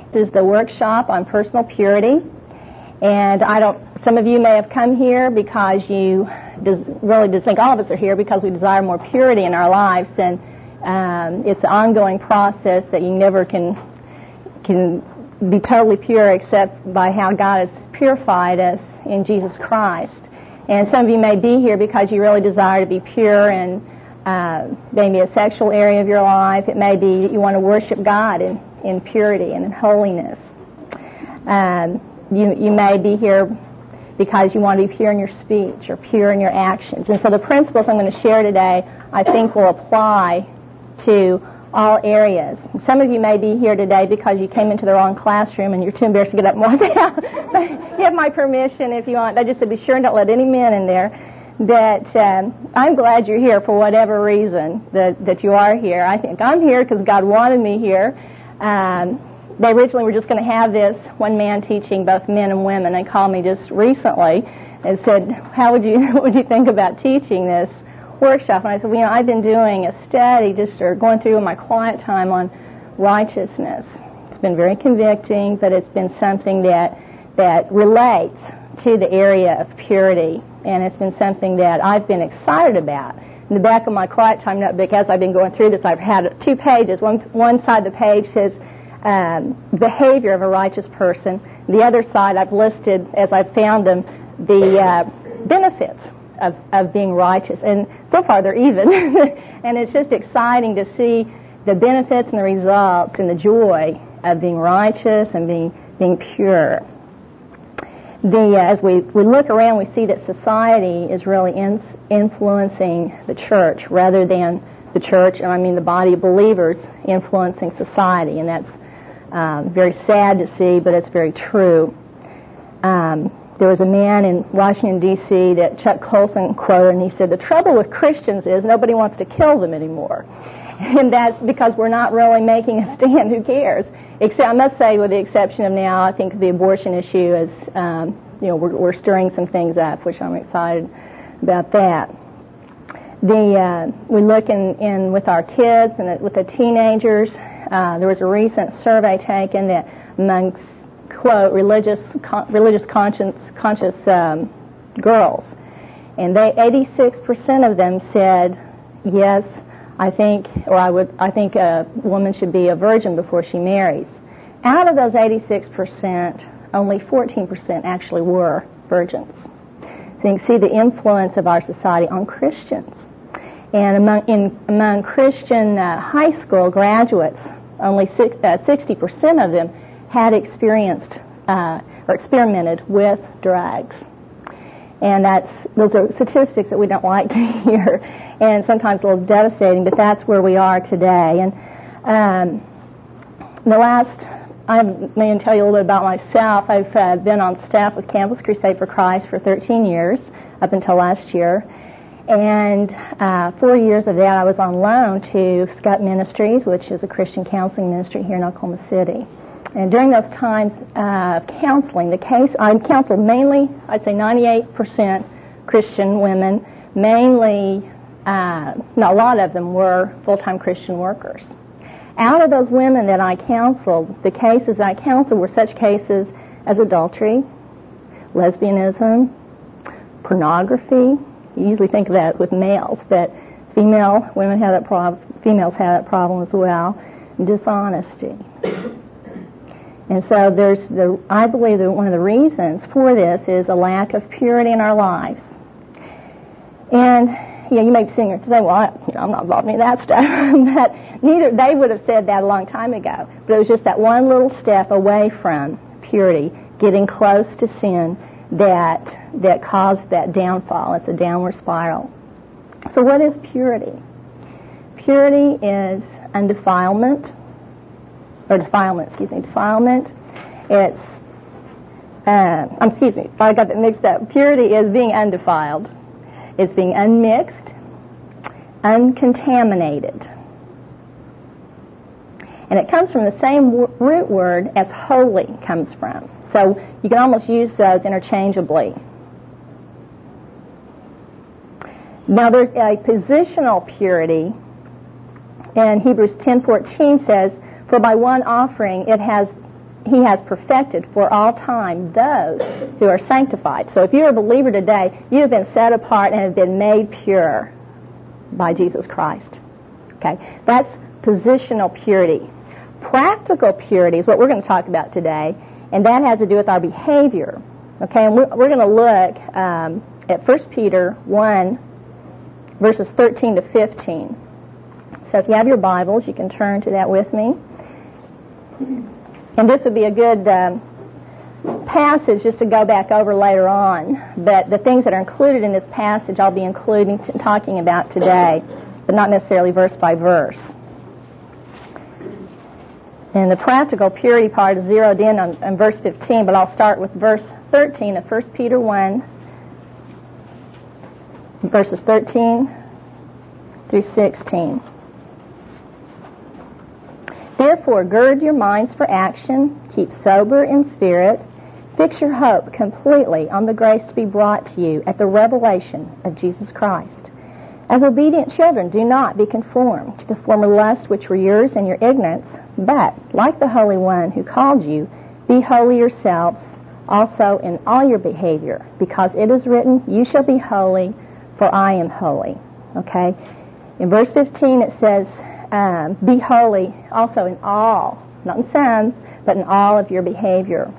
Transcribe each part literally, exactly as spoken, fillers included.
This is the workshop on personal purity. And I don't, some of you may have come here because you des- really just think all of us are here because we desire more purity in our lives. And um, it's an ongoing process that you never can can be totally pure except by how God has purified us in Jesus Christ. And some of you may be here because you really desire to be pure in uh, maybe a sexual area of your life. It may be you want to worship God in, in purity and in holiness. Um, you, you may be here because you want to be pure in your speech or pure in your actions. And so the principles I'm going to share today, I think, will apply to all areas. Some of you may be here today because you came into the wrong classroom and you're too embarrassed to get up and walk out. You have my permission if you want. I just said be sure and don't let any men in there. But um, I'm glad you're here for whatever reason that, that you are here. I think I'm here because God wanted me here. Um, they originally were just going to have this one man teaching both men and women. They called me just recently and said, how would you, what would you think about teaching this workshop? And I said, well, you know, I've been doing a study just or going through in my quiet time on righteousness. It's been very convicting, but it's been something that that relates to the area of purity, and it's been something that I've been excited about. In the back of my quiet time notebook, as I've been going through this, I've had two pages. One one side of the page says um, behavior of a righteous person. The other side, I've listed, as I've found them, the uh, benefits Of, of being righteous, and so far they're even. And it's just exciting to see the benefits and the results and the joy of being righteous and being being pure. The uh, as we, we look around, we see that society is really in, influencing the church rather than the church, and I mean the body of believers influencing society, and that's um, very sad to see, but it's very true. Um, There was a man in Washington, D C that Chuck Colson quoted, and he said, the trouble with Christians is nobody wants to kill them anymore. And that's because we're not really making a stand. Who cares? Except, I must say, with the exception of now, I think the abortion issue is, um, you know, we're, we're stirring some things up, which I'm excited about that. The uh, we look in, in with our kids and with the teenagers. Uh, there was a recent survey taken that amongst quote religious con- religious conscience conscious um, girls, and they eighty-six percent of them said yes, I think or I would I think a woman should be a virgin before she marries. Out of those eighty-six percent, only fourteen percent actually were virgins. So you can see the influence of our society on Christians. And among in among Christian uh, high school graduates, only six, uh, sixty percent of them had experienced uh, or experimented with drugs. And that's those are statistics that we don't like to hear, and sometimes a little devastating, but that's where we are today. And um, the last, I'm going to tell you a little bit about myself. I've uh, been on staff with Campus Crusade for Christ for thirteen years, up until last year. And uh, four years of that I was on loan to Scott Ministries, which is a Christian counseling ministry here in Oklahoma City. And during those times of uh, counseling, the case, I counseled mainly, I'd say ninety-eight percent Christian women, mainly, uh, not a lot of them were full-time Christian workers. Out of those women that I counseled, the cases I counseled were such cases as adultery, lesbianism, pornography. You usually think of that with males, but female women have that problem, females have that problem as well, dishonesty. And so there's the, I believe that one of the reasons for this is a lack of purity in our lives. And, yeah, you may be sitting here today, well, I, you know, I'm not involved in any of that stuff. But neither, they would have said that a long time ago. But it was just that one little step away from purity, getting close to sin, that that caused that downfall. It's a downward spiral. So what is purity? Purity is undefilement, or defilement, excuse me, defilement. It's, uh, um, excuse me, I got that mixed up. Purity is being undefiled. It's being unmixed, uncontaminated. And it comes from the same w- root word as holy comes from. So you can almost use those interchangeably. Now there's a positional purity, and Hebrews ten fourteen says, "For by one offering it has He has perfected for all time those who are sanctified. So if you're a believer today, you have been set apart and have been made pure by Jesus Christ. Okay? That's positional purity. Practical purity is what we're going to talk about today, and that has to do with our behavior. Okay? And we're, we're going to look um, at First Peter one, verses thirteen to fifteen. So if you have your Bibles, you can turn to that with me. And this would be a good um, passage just to go back over later on. But the things that are included in this passage I'll be including, t- talking about today, but not necessarily verse by verse. And the practical purity part is zeroed in on, on verse fifteen, but I'll start with verse thirteen of First Peter one, verses thirteen through sixteen. Therefore, gird your minds for action, keep sober in spirit, fix your hope completely on the grace to be brought to you at the revelation of Jesus Christ. As obedient children, do not be conformed to the former lusts which were yours in your ignorance, but, like the Holy One who called you, be holy yourselves also in all your behavior, because it is written, you shall be holy, for I am holy. Okay? In verse fifteen it says, Um, be holy also in all, not in some, but in all of your behavior.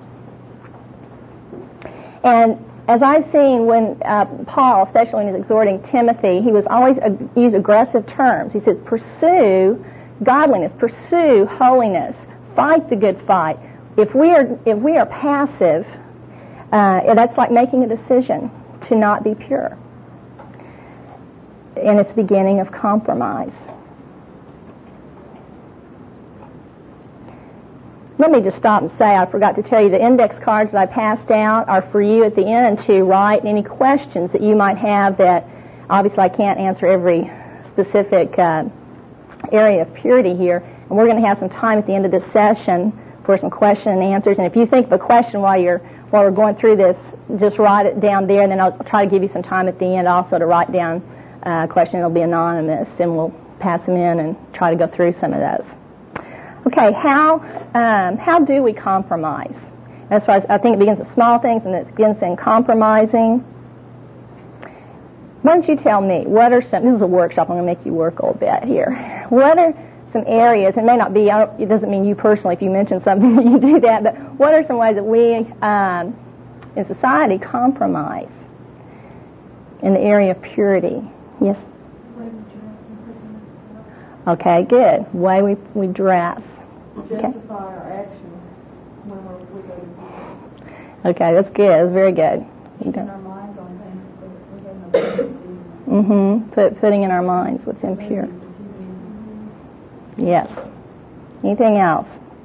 And as I've seen when uh, Paul, especially when he's exhorting Timothy, he was always uh, use aggressive terms. He says, pursue godliness, pursue holiness, fight the good fight. If we are if we are passive, uh, that's like making a decision to not be pure. And it's the beginning of compromise. Let me just stop and say, I forgot to tell you, the index cards that I passed out are for you at the end to write any questions that you might have that, obviously I can't answer every specific uh, area of purity here. And we're going to have some time at the end of this session for some question and answers. And if you think of a question while you're while we're going through this, just write it down there, and then I'll try to give you some time at the end also to write down a question. It'll be anonymous, and we'll pass them in and try to go through some of those. Okay, how um, how do we compromise? As far as I think it begins with small things and it begins in compromising. Why don't you tell me, what are some, this is a workshop, I'm going to make you work a little bit here. What are some areas, it may not be, I don't, it doesn't mean you personally if you mention something that you do that, but what are some ways that we um, in society compromise in the area of purity? Yes? Okay, good. Way we, we dress. Justify okay. our action when we're with other people. Okay, that's good. That's very good. Keeping our minds on things that we have no business doing. Mm-hmm. Put, putting in our minds what's impure. Yes. Anything else?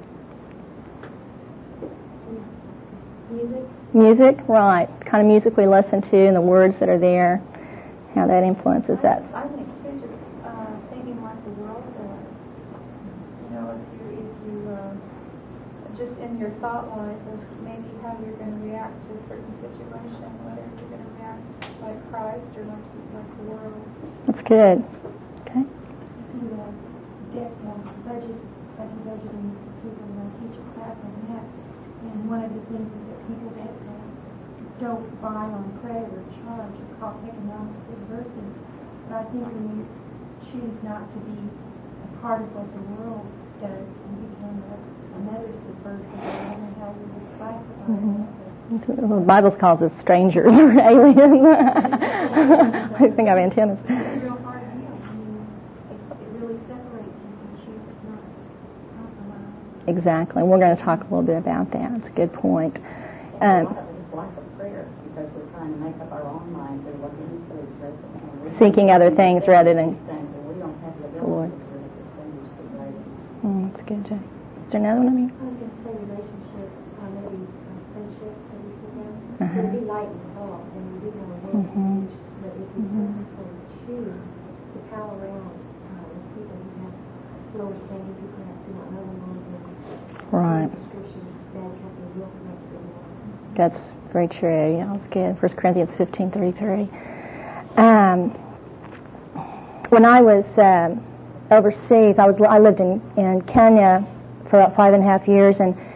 Music. Music, right. The kind of music we listen to and the words that are there, how that influences us. I think too, just uh, thinking like the world does. You know, if you, if you, uh, just in your thought life of maybe how you're going to react to a certain situation, whether you're going to react like Christ or like, like the world. That's good. Okay. You uh, get um, budget, budget, budgeting people uh, teach a class on that, and one of the things is that people that uh, don't buy on credit or charge are called economic subversive. But I think when you choose not to be a part of what the world does, you become a, another subversive. I don't know how you would classify Mm-hmm. that. The Bible calls us strangers or aliens. I think I have antennas. It's a real hard deal. I mean, it, it really separates you if you choose not to compromise. Exactly. We're going to talk a little bit about that. It's a good point. Um, a lot of it is like a prayer because we're trying to make up our own minds and what we do. Seeking other things rather than we don't have the the Lord. ability to really distinguish the great. Mm, that's good, Jay. Is there another one, I mean? I was going to say relationships, uh, maybe uh, friendships that we put down. Uh-huh. It'd be light and soft, and we do know a world Mhm. age, but if we Mhm. purposefully choose to pal around uh, with people who have lower standards, who perhaps do not know the Lord, and Right. the scriptures, bad company will correct the Lord. That's very true. Yeah, that's good. First Corinthians fifteen thirty-three. Um, when I was um, overseas, I was I lived in, in Kenya for about five and a half years, and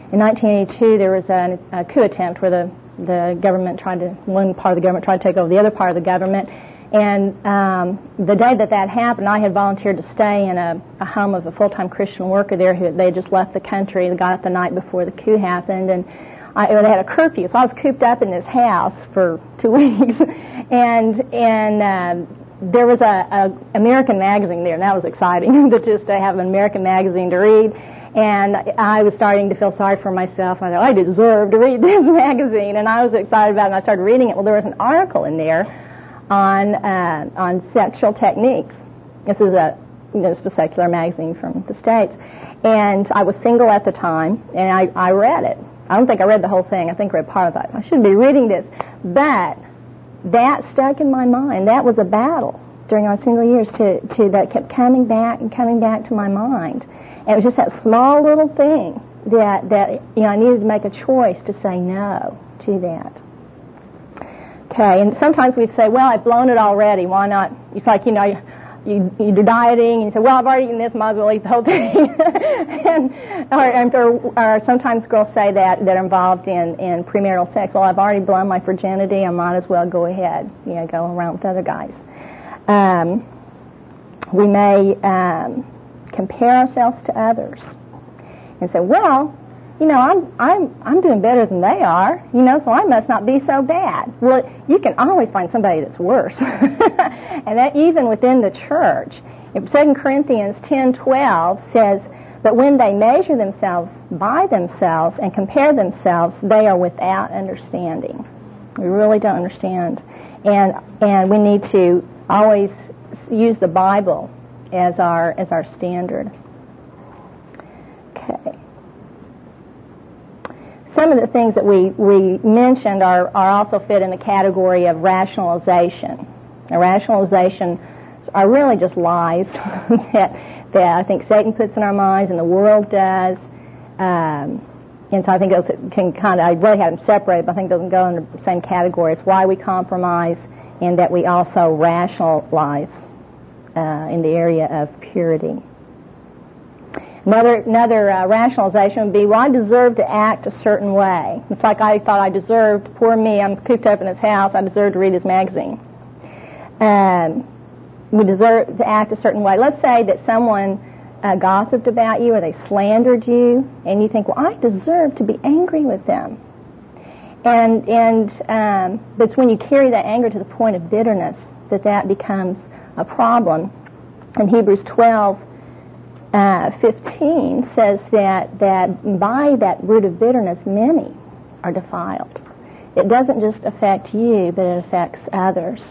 in nineteen eighty-two there was a, a coup attempt where the, the government tried to, one part of the government tried to take over the other part of the government. And um, the day that that happened, I had volunteered to stay in a, a home of a full-time Christian worker there who they had just left the country. They got up the night before the coup happened, and I, they had a curfew, so I was cooped up in this house for two weeks. and and um, there was a, a American magazine there, and that was exciting, to just to have an American magazine to read. And I was starting to feel sorry for myself. I thought, I deserve to read this magazine, and I was excited about it, and I started reading it. Well, there was an article in there on uh, on sexual techniques. This is a you know, just a secular magazine from the States. And I was single at the time, and I, I read it. I don't think I read the whole thing. I think I read part of it. I shouldn't be reading this. But that stuck in my mind. That was a battle during our single years to, to that kept coming back and coming back to my mind. And it was just that small little thing that, that you know, I needed to make a choice to say no to that. Okay, and sometimes we'd say, well, I've blown it already. Why not? It's like, you know, you, you, you're dieting, and you say, well, I've already eaten this, might as well eat the whole thing. and, or, or, or sometimes girls say that, that are involved in, in premarital sex. Well, I've already blown my virginity, I might as well go ahead, you know, go around with other guys. Um, we may um, compare ourselves to others and say, well, you know, I'm I'm I'm doing better than they are, you know, so I must not be so bad. Well, you can always find somebody that's worse, and that even within the church. Second Corinthians ten twelve says that when they measure themselves by themselves and compare themselves, they are without understanding. We really don't understand, and and we need to always use the Bible as our as our standard. Okay. Some of the things that we, we mentioned are, are also fit in the category of rationalization. Now, rationalization are really just lies that, that I think Satan puts in our minds and the world does. Um, and so I think those can kind of, I really had them separated, but I think those can go in the same category. It's why we compromise and that we also rationalize uh, in the area of purity. Another, another uh, rationalization would be, well, I deserve to act a certain way. It's like I thought I deserved, poor me, I'm cooped up in his house, I deserve to read his magazine. Um, we deserve to act a certain way. Let's say that someone uh, gossiped about you or they slandered you, and you think, well, I deserve to be angry with them. And, and um, but it's when you carry that anger to the point of bitterness that that becomes a problem. In Hebrews twelve, Uh, fifteen says that, that by that root of bitterness, many are defiled. It doesn't just affect you, but it affects others.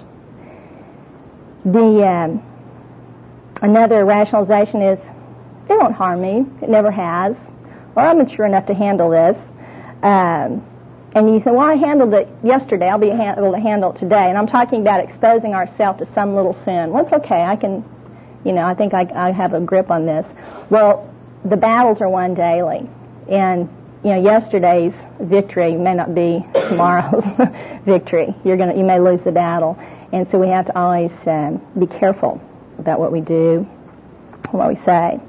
The um, another rationalization is, it won't harm me. It never has. Or I'm mature enough to handle this. Um, and you say, well, I handled it yesterday. I'll be able to handle it today. And I'm talking about exposing ourselves to some little sin. Well, it's okay. I can... You know, I think I, I have a grip on this. Well, the battles are won daily. And, you know, yesterday's victory may not be tomorrow's victory. You're gonna, you may lose the battle. And so we have to always um, be careful about what we do and what we say.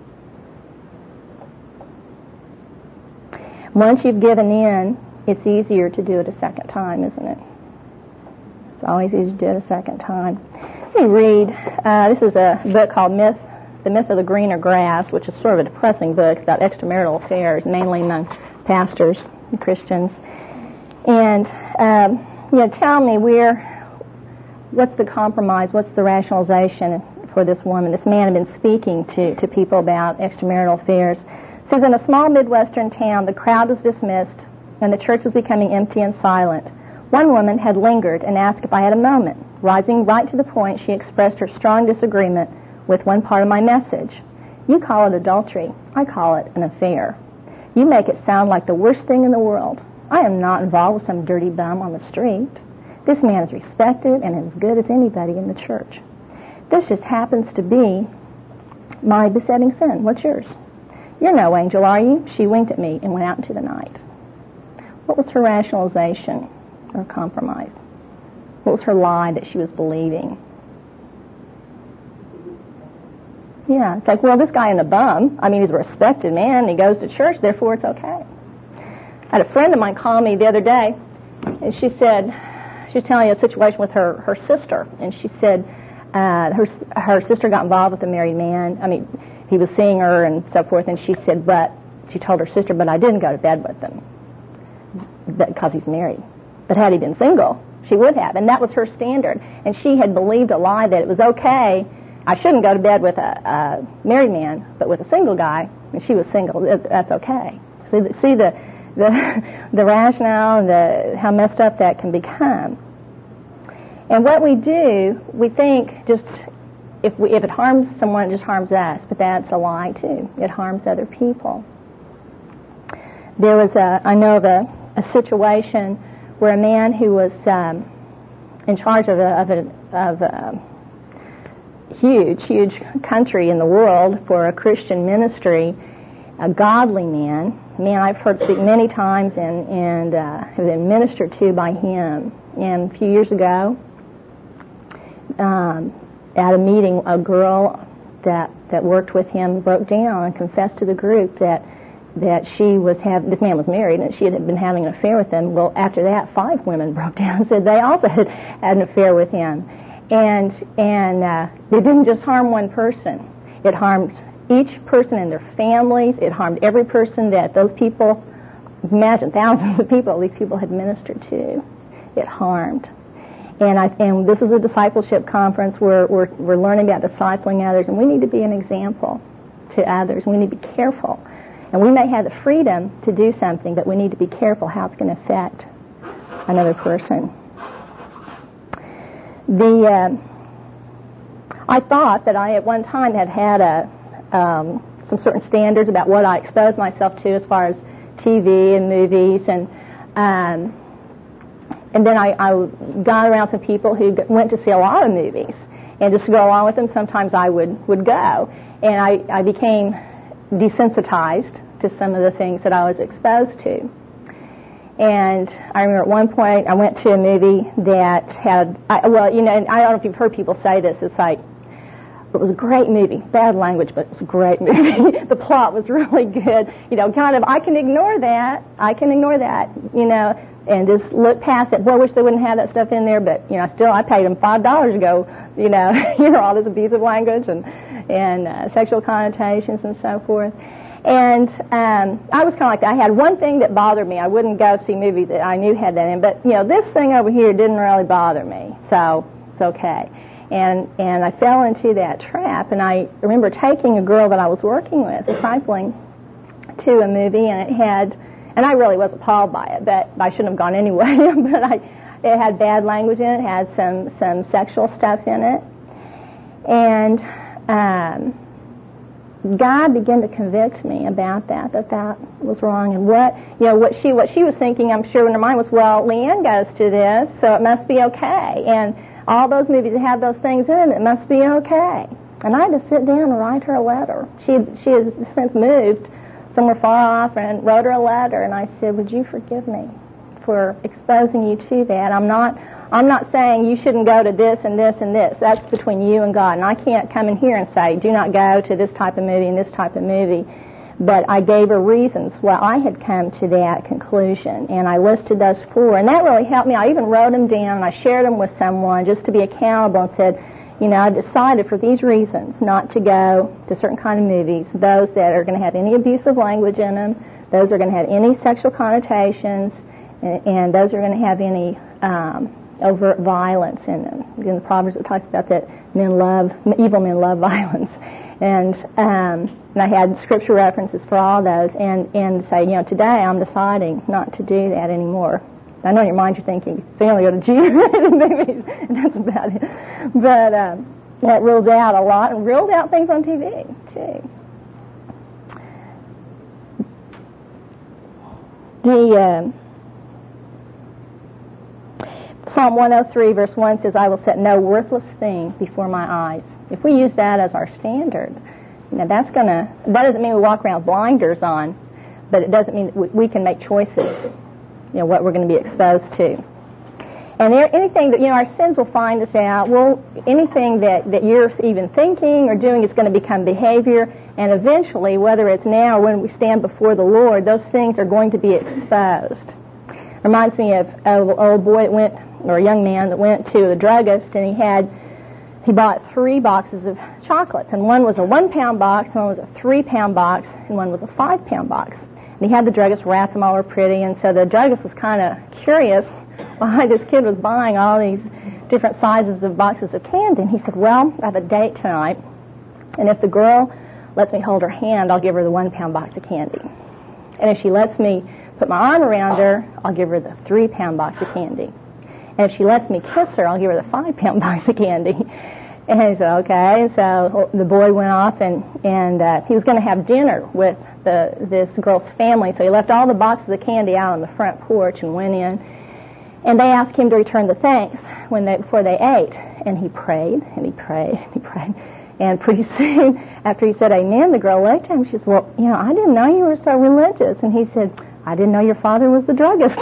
Once you've given in, it's easier to do it a second time, isn't it? It's always easier to do it a second time. Let me read, uh, this is a book called Myth, The Myth of the Greener Grass, which is sort of a depressing book about extramarital affairs, mainly among pastors and Christians. And, um, you know, tell me where, what's the compromise, what's the rationalization for this woman? This man had been speaking to, to people about extramarital affairs. It says, in a small Midwestern town, the crowd was dismissed and the church was becoming empty and silent. One woman had lingered and asked if I had a moment. Rising right to the point, she expressed her strong disagreement with one part of my message. You call it adultery. I call it an affair. You make it sound like the worst thing in the world. I am not involved with some dirty bum on the street. This man is respected and as good as anybody in the church. This just happens to be my besetting sin. What's yours? You're no angel, are you? She winked at me and went out into the night. What was her rationalization or compromise? What was her lie that she was believing? Yeah, it's like, well, this guy in the bum, I mean, he's a respected man, and he goes to church, therefore it's okay. I had a friend of mine call me the other day, and she said, she was telling me a situation with her, her sister, and she said uh, her her sister got involved with a married man. I mean, he was seeing her and so forth, and she said, but, she told her sister, but I didn't go to bed with him because he's married. But had he been single, she would have, and that was her standard. And she had believed a lie that it was okay, I shouldn't go to bed with a, a married man, but with a single guy, and she was single, that's okay. See the, see the the, the rationale and the how messed up that can become. And what we do, we think just if we if it harms someone, it just harms us, but that's a lie too. It harms other people. There was a I know of a, a situation where a man who was um, in charge of a of a, of a huge huge country in the world for a Christian ministry, a godly man, a man I've heard speak many times and and uh, have been ministered to by him. And a few years ago, um, at a meeting, a girl that that worked with him broke down and confessed to the group that that she was have this man was married and she had been having an affair with him. Well, after that, five women broke down and said they also had had an affair with him, and and uh, it didn't just harm one person; it harmed each person and their families. It harmed every person that those people, imagine thousands of people these people had ministered to. It harmed. And I and this is a discipleship conference where we're we're learning about discipling others, and we need to be an example to others. We need to be careful. And we may have the freedom to do something, but we need to be careful how it's going to affect another person. The uh, I thought that I at one time had had a um, some certain standards about what I exposed myself to as far as T V and movies, and um, and then I, I got around some people who went to see a lot of movies, and just to go along with them, sometimes I would, would go, and I, I became desensitized to some of the things that I was exposed to. And I remember at one point I went to a movie that had, I, well, you know, and I don't know if you've heard people say this, it's like, it was a great movie, bad language, but it was a great movie. The plot was really good, you know, kind of, I can ignore that, I can ignore that, you know, and just look past it. Boy, I wish they wouldn't have that stuff in there, but, you know, still, I paid them five dollars to go, you know, hear all this abusive language and, and uh, sexual connotations and so forth. And um, I was kind of like that. I had one thing that bothered me. I wouldn't go see movies that I knew had that in, but, you know, this thing over here didn't really bother me, so it's okay. And and I fell into that trap, and I remember taking a girl that I was working with, discipling, to a movie, and it had, and I really was appalled by it, but I shouldn't have gone anyway, but I, it had bad language in it, had some, some sexual stuff in it, and um, God began to convict me about that, that that was wrong, and what, you know, what she, what she was thinking, I'm sure in her mind was, well, Leanne goes to this, so it must be okay, and all those movies that have those things in them, it must be okay. And I had to sit down and write her a letter. She she has since moved somewhere far off and wrote her a letter, and I said, would you forgive me for exposing you to that? I'm not I'm not saying you shouldn't go to this and this and this. That's between you and God. And I can't come in here and say, do not go to this type of movie and this type of movie. But I gave her reasons why I had come to that conclusion, and I listed those four, and that really helped me. I even wrote them down, and I shared them with someone just to be accountable and said, you know, I decided for these reasons not to go to certain kind of movies, those that are going to have any abusive language in them, those are going to have any sexual connotations, and, and those are going to have any um, overt violence in them. In the Proverbs it talks about that men love, evil men love violence. And um, and I had scripture references for all those, and, and say, you know, today I'm deciding not to do that anymore. I know in your mind you're thinking, so you only go to G-rated movies, and that's about it. But um, that ruled out a lot, and ruled out things on T V, too. The uh, Psalm one oh three, verse one says, I will set no worthless thing before my eyes. If we use that as our standard, you know, that's gonna, that doesn't mean we walk around with blinders on, but it doesn't mean that we, we can make choices, you know, what we're going to be exposed to. And there, anything that, you know, our sins will find us out. Well, anything that, that you're even thinking or doing is going to become behavior. And eventually, whether it's now or when we stand before the Lord, those things are going to be exposed. Reminds me of, of an old boy that went, or a young man that went to the druggist, and he had, he bought three boxes of chocolates. And one was a one-pound box, one was a three-pound box, and one was a five-pound box. And he had the druggist wrap them all over pretty, and so the druggist was kind of curious why this kid was buying all these different sizes of boxes of candy. And he said, well, I have a date tonight, and if the girl lets me hold her hand, I'll give her the one-pound box of candy. And if she lets me put my arm around her, I'll give her the three-pound box of candy. And if she lets me kiss her, I'll give her the five-pound box of candy. And he said, okay. And so the boy went off, and, and uh, he was going to have dinner with the this girl's family. So he left all the boxes of candy out on the front porch and went in. And they asked him to return the thanks when they, before they ate. And he prayed, and he prayed, and he prayed. And pretty soon, after he said amen, the girl looked at him. She said, well, you know, I didn't know you were so religious. And he said, I didn't know your father was the druggist.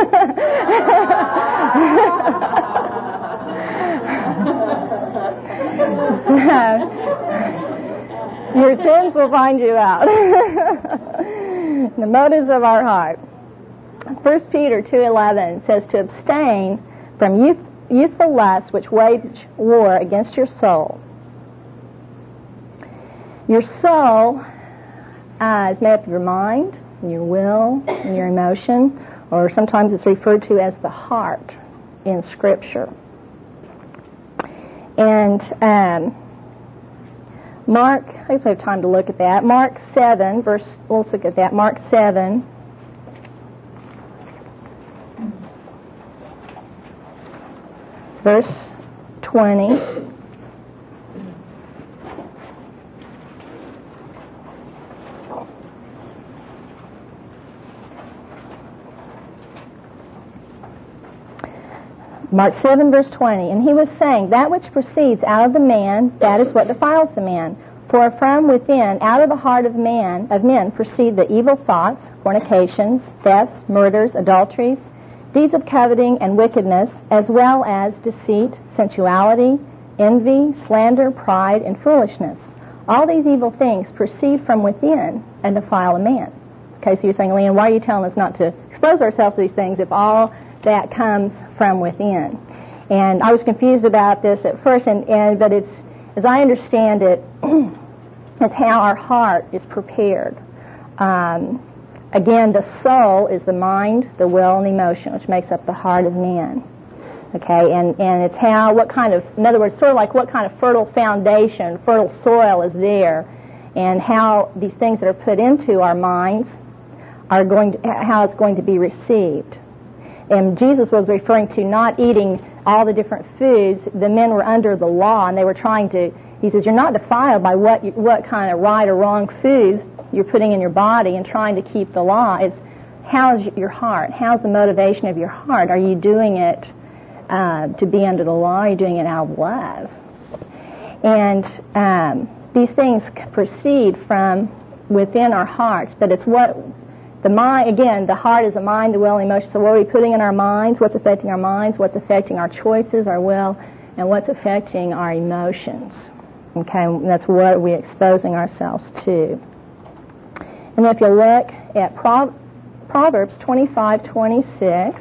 Your sins will find you out. The motives of our heart. First Peter two eleven says to abstain from youth, youthful lusts which wage war against your soul. Your soul uh, is made up of your mind, and your will, and your emotion, or sometimes it's referred to as the heart in Scripture. And um, Mark, I guess we have time to look at that. Mark seven, verse, we'll look at that. Mark seven. Verse twenty. Mark seven, verse twenty. And he was saying, that which proceeds out of the man, that is what defiles the man. For from within, out of the heart of man, of men, proceed the evil thoughts, fornications, thefts, murders, adulteries, deeds of coveting and wickedness, as well as deceit, sensuality, envy, slander, pride, and foolishness. All these evil things proceed from within and defile a man. Okay, so you're saying, Leanne, why are you telling us not to expose ourselves to these things if all that comes from within? And I was confused about this at first, and, and but it's, as I understand it, it's how our heart is prepared. Um, Again, the soul is the mind, the will, and the emotion, which makes up the heart of man. Okay, and, and it's how, what kind of, in other words, sort of like what kind of fertile foundation, fertile soil is there, and how these things that are put into our minds are going to, how it's going to be received. And Jesus was referring to not eating all the different foods. The men were under the law, and they were trying to, he says, you're not defiled by what you, what kind of right or wrong foods you're putting in your body and trying to keep the law. It's how's your heart? How's the motivation of your heart? Are you doing it uh, to be under the law? Are you doing it out of love? And um, these things proceed from within our hearts, but it's what the mind, again, the heart is the mind, the will, and emotion. So what are we putting in our minds? What's affecting our minds? What's affecting our choices, our will, and what's affecting our emotions? Okay, and that's what we're exposing ourselves to. And if you look at Pro- Proverbs twenty-five twenty-six,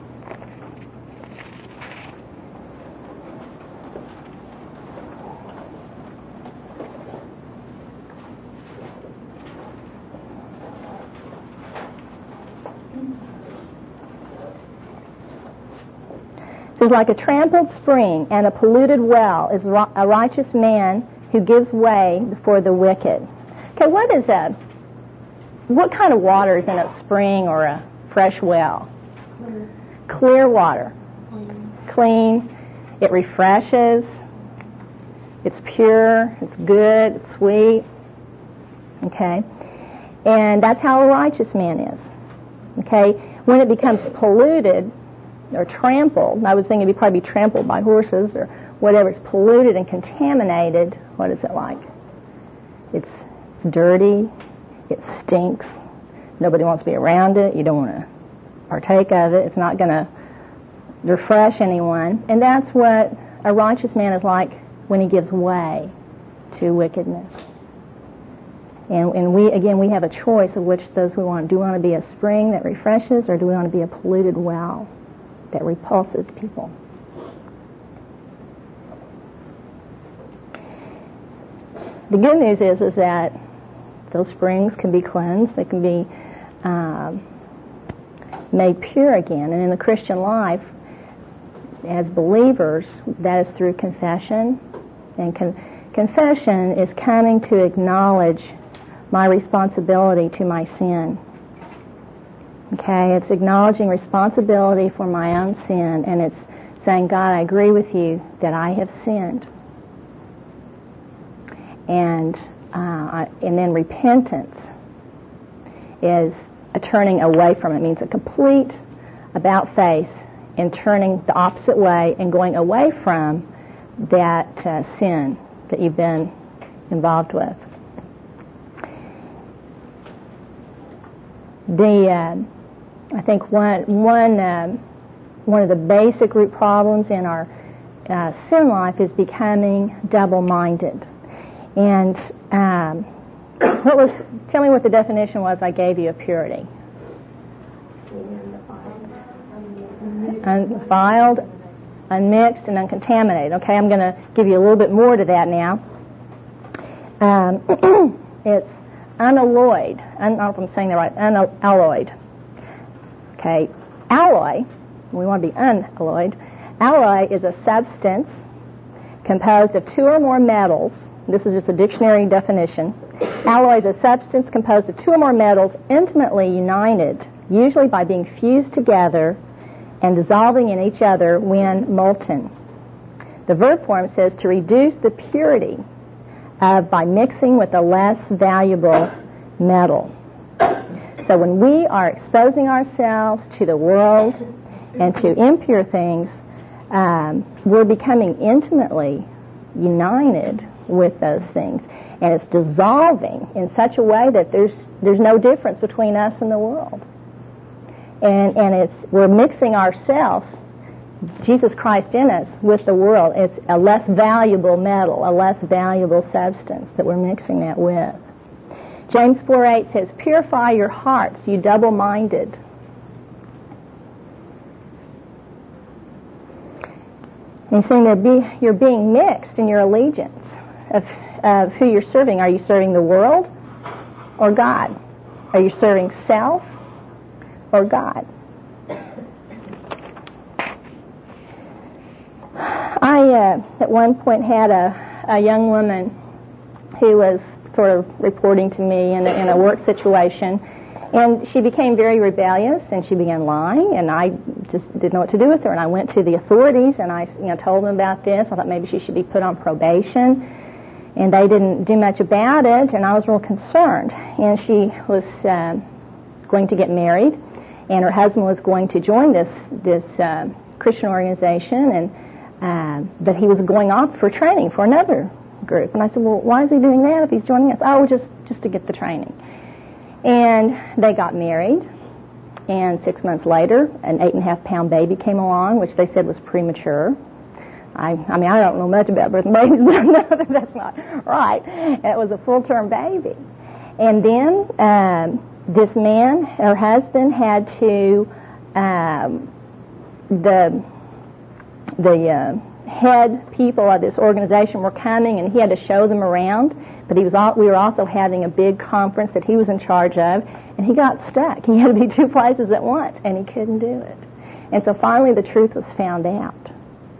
it says, like a trampled spring and a polluted well is a righteous man who gives way before the wicked. Okay, what is a What kind of water is in a spring or a fresh well? Clear. Clear water. Clean. Clean. It refreshes. It's pure. It's good. It's sweet. Okay? And that's how a righteous man is. Okay? When it becomes polluted or trampled, I was thinking it'd probably be trampled by horses or whatever, it's polluted and contaminated, what is it like? It's, it's dirty. It stinks. Nobody wants to be around it. You don't want to partake of it. It's not going to refresh anyone. And that's what a righteous man is like when he gives way to wickedness. And, and we, again, we have a choice of which those we want. Do we want to be a spring that refreshes, or do we want to be a polluted well that repulses people? The good news is, is that those springs can be cleansed. They can be um, made pure again. And in the Christian life, as believers, that is through confession. And con- confession is coming to acknowledge my responsibility to my sin. Okay, it's acknowledging responsibility for my own sin, and it's saying, God, I agree with you that I have sinned. And uh, and then repentance is a turning away from it. It means a complete about face and turning the opposite way and going away from that uh, sin that you've been involved with. The uh, I think one one uh, one of the basic root problems in our uh, sin life is becoming double-minded. And um, what was? Tell me what the definition was I gave you of purity. Undefiled, unmixed, and uncontaminated. Okay, I'm going to give you a little bit more to that now. Um, it's unalloyed. I don't know if I'm saying that right. Unalloyed. Okay, alloy. We want to be unalloyed. Alloy is a substance composed of two or more metals. This is just a dictionary definition. Alloy is a substance composed of two or more metals intimately united, usually by being fused together and dissolving in each other when molten. The verb form says to reduce the purity of by mixing with a less valuable metal. So when we are exposing ourselves to the world and to impure things, um, we're becoming intimately united with those things, and it's dissolving in such a way that there's there's no difference between us and the world, and and it's we're mixing ourselves, Jesus Christ in us, with the world. It's a less valuable metal, a less valuable substance that we're mixing that with. James four eight says, "Purify your hearts, you double-minded." And he's saying that be, you're being mixed in your allegiance of, of who you're serving. Are you serving the world or God? Are you serving self or God? I, uh, at one point, had a, a young woman who was sort of reporting to me in a, in a work situation, and she became very rebellious, and she began lying, and I just didn't know what to do with her. And I went to the authorities, and I you know, told them about this. I thought maybe she should be put on probation, and they didn't do much about it, and I was real concerned. And she was uh, going to get married, and her husband was going to join this this uh, Christian organization, and uh, but he was going off for training for another group. And I said, well, why is he doing that if he's joining us? Oh, just just to get the training. And they got married, and six months later, an eight and a half pound baby came along, which they said was premature. I, I mean, I don't know much about birth and babies, but I know that that's not right. It was a full-term baby. And then um, this man, her husband, had to, um, the the uh, head people of this organization were coming, and he had to show them around. But he was all, we were also having a big conference that he was in charge of, and he got stuck. He had to be two places at once, and he couldn't do it. And so finally the truth was found out.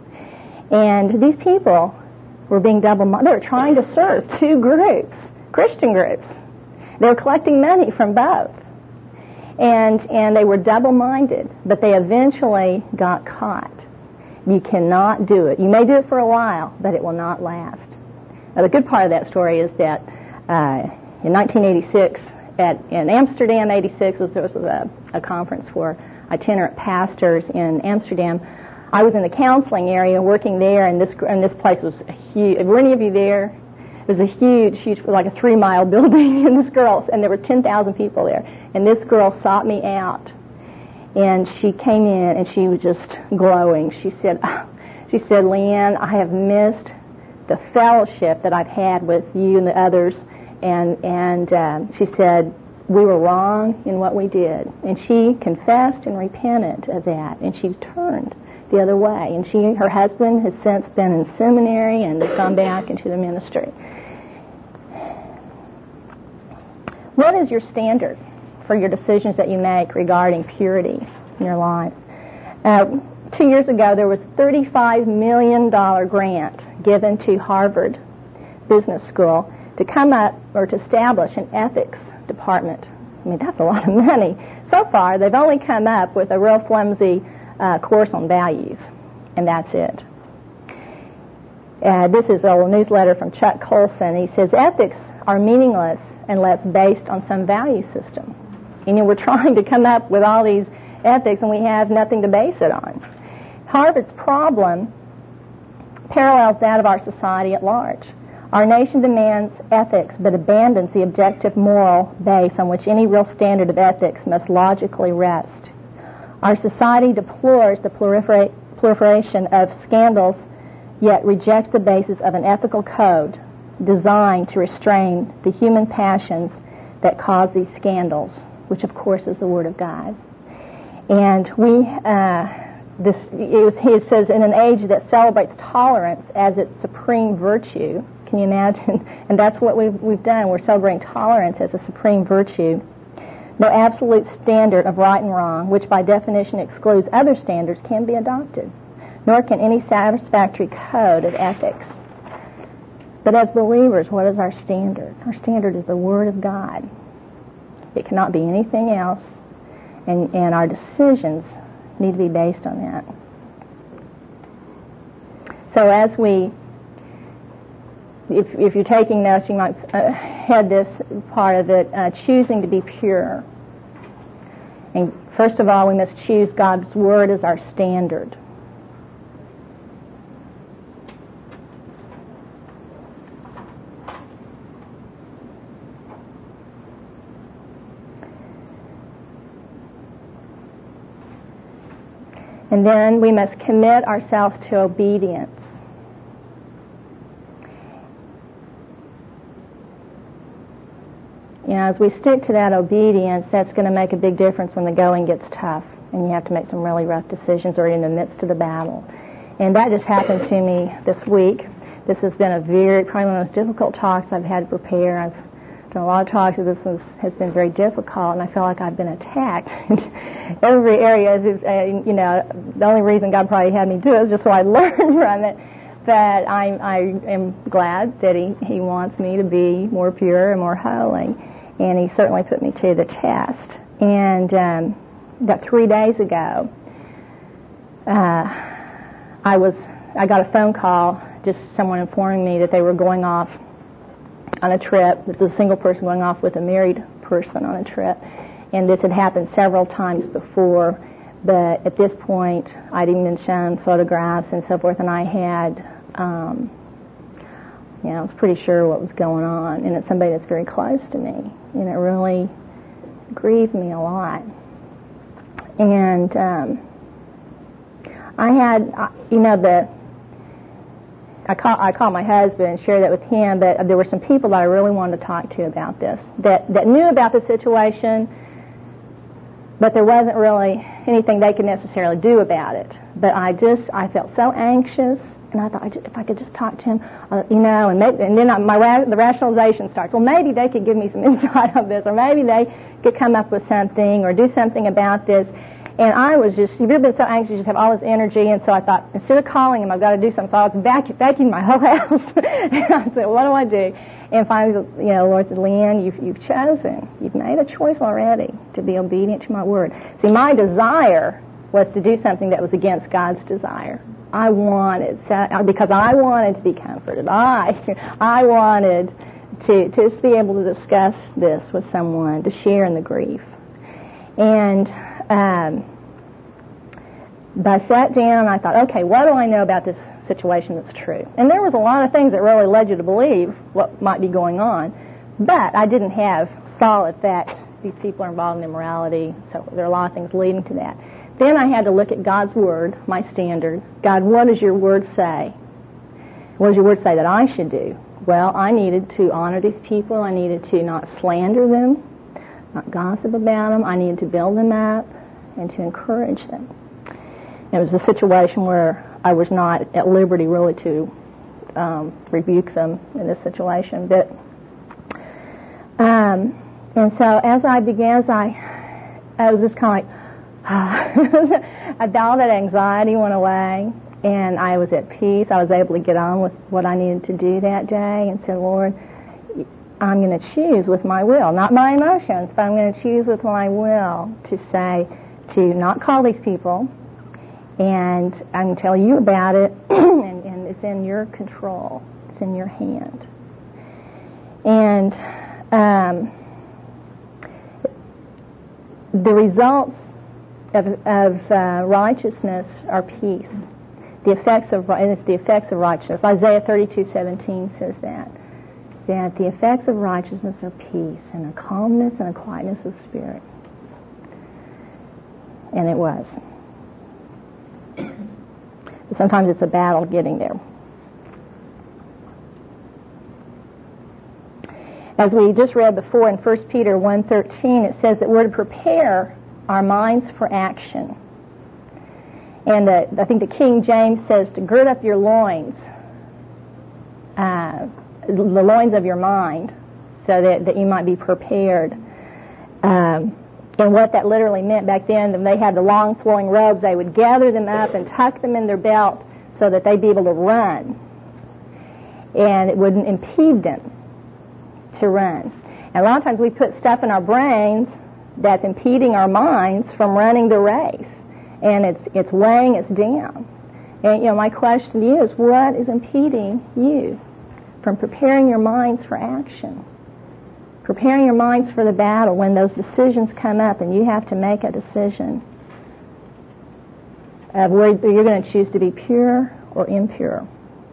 And these people were being double-minded. They were trying to serve two groups, Christian groups. They were collecting money from both. And, and they were double-minded, but they eventually got caught. You cannot do it. You may do it for a while, but it will not last. Now, the good part of that story is that uh, in nineteen eighty-six, at, in Amsterdam, eighty-six, was, there was a, a conference for itinerant pastors in Amsterdam. I was in the counseling area working there, and this and this place was a huge. Were any of you there? It was a huge, huge, like a three-mile building, and this girl, and there were ten thousand people there, and this girl sought me out. And she came in and she was just glowing. She said, she said, Leanne, I have missed the fellowship that I've had with you and the others. And, and uh, she said, we were wrong in what we did. And she confessed and repented of that. And she turned the other way. And she, her husband has since been in seminary and has gone back into the ministry. What is your standard for your decisions that you make regarding purity in your lives? Uh, two years ago, there was a thirty-five million dollars grant given to Harvard Business School to come up or to establish an ethics department. I mean, that's a lot of money. So far, they've only come up with a real flimsy uh, course on values, and that's it. Uh, this is a newsletter from Chuck Colson. He says, ethics are meaningless unless based on some value system. And, you know, we're trying to come up with all these ethics, and we have nothing to base it on. Harvard's problem parallels that of our society at large. Our nation demands ethics, but abandons the objective moral base on which any real standard of ethics must logically rest. Our society deplores the prolifera- proliferation of scandals, yet rejects the basis of an ethical code designed to restrain the human passions that cause these scandals, which of course is the Word of God. And we, uh, this, it, it says, in an age that celebrates tolerance as its supreme virtue, can you imagine? And that's what we've, we've done. We're celebrating tolerance as a supreme virtue. No absolute standard of right and wrong, which by definition excludes other standards, can be adopted, nor can any satisfactory code of ethics. But as believers, what is our standard? Our standard is the Word of God. It cannot be anything else, and, and our decisions need to be based on that. So as we, if, if you're taking notes, you might uh, head this part of it, uh, choosing to be pure. And first of all, we must choose God's Word as our standard. And then we must commit ourselves to obedience. You know, as we stick to that obedience, that's going to make a big difference when the going gets tough and you have to make some really rough decisions or in the midst of the battle. And that just happened to me this week. This has been a very, probably one of the most difficult talks I've had to prepare. I've done a lot of talks, and this was, has been very difficult, and I feel like I've been attacked in every area. Is, uh, you know, the only reason God probably had me do it is just so I learn from it. But I, I am glad that he, he wants me to be more pure and more holy, and he certainly put me to the test. And um, about three days ago, uh, I was I got a phone call, just someone informing me that they were going off on a trip. This was a single person going off with a married person on a trip. And this had happened several times before, but at this point, I'd even been shown photographs and so forth, and I had, um, you know, I was pretty sure what was going on. And it's somebody that's very close to me, and it really grieved me a lot. And um, I had, you know, the I call, I called my husband and shared that with him, but there were some people that I really wanted to talk to about this, that, that knew about the situation, but there wasn't really anything they could necessarily do about it. But I just, I felt so anxious, and I thought, I just, if I could just talk to him, uh, you know, and, maybe, and then I, my ra- the rationalization starts. Well, maybe they could give me some insight on this, or maybe they could come up with something, or do something about this. And I was just, you've ever been so anxious, you just have all this energy, and so I thought, instead of calling him, I've got to do something. So I was vacuuming vacuum my whole house. And I said, what do I do? And finally, you know, the Lord said, Leanne, you've, you've chosen. You've made a choice already to be obedient to my word. See, my desire was to do something that was against God's desire. I wanted, because I wanted to be comforted. I, I wanted to, to just be able to discuss this with someone, to share in the grief. And Um, but I sat down and I thought, okay, what do I know about this situation that's true? And there was a lot of things that really led you to believe what might be going on, but I didn't have solid facts these people are involved in immorality. So there are a lot of things leading to that. Then I had to look at God's Word, my standard. God, what does your Word say? What does your Word say that I should do? Well, I needed to honor these people. I needed to not slander them, not gossip about them. I needed to build them up and to encourage them. It was a situation where I was not at liberty really to um, rebuke them in this situation. But um, and so as I began, as I, I was just kind of like, I all that anxiety went away, and I was at peace. I was able to get on with what I needed to do that day, and said, Lord, I'm going to choose with my will, not my emotions, but I'm going to choose with my will to say, to not call these people, and I can tell you about it, and, and it's in your control. It's in your hand. And um, the results of, of uh, righteousness are peace. The effects of and it's the effects of righteousness. Isaiah thirty-two seventeen says that that the effects of righteousness are peace and a calmness and a quietness of spirit. And it was. Sometimes it's a battle getting there. As we just read before in First Peter one thirteen, it says that we're to prepare our minds for action. And the, I think the King James says to gird up your loins, uh, the loins of your mind, so that, that you might be prepared. Um, and what that literally meant back then, when they had the long flowing robes, they would gather them up and tuck them in their belt so that they'd be able to run. And it wouldn't impede them to run. And a lot of times we put stuff in our brains that's impeding our minds from running the race. And it's it's weighing us down. And, you know, my question to you is, what is impeding you from preparing your minds for action? Preparing your minds for the battle when those decisions come up and you have to make a decision of whether you're going to choose to be pure or impure.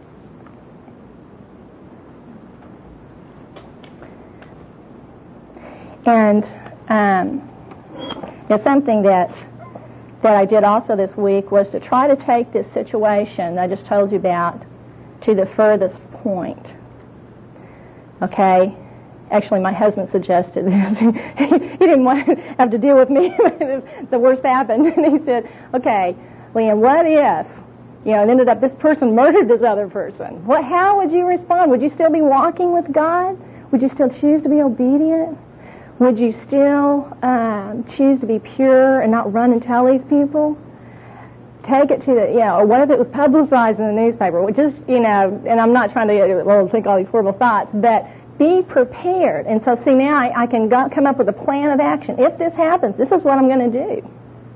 And um, it's something that that I did also this week was to try to take this situation I just told you about to the furthest point. Okay? Actually, my husband suggested this. He didn't want to have to deal with me when the worst happened. And he said, okay, Leanne, what if, you know, it ended up this person murdered this other person? What? How would you respond? Would you still be walking with God? Would you still choose to be obedient? Would you still um, choose to be pure and not run and tell these people? Take it to the, you know, or what if it was publicized in the newspaper? Well, just, you know, and I'm not trying to, well, think all these horrible thoughts, but be prepared. And so, see, now I, I can go, come up with a plan of action. If this happens, this is what I'm going to do.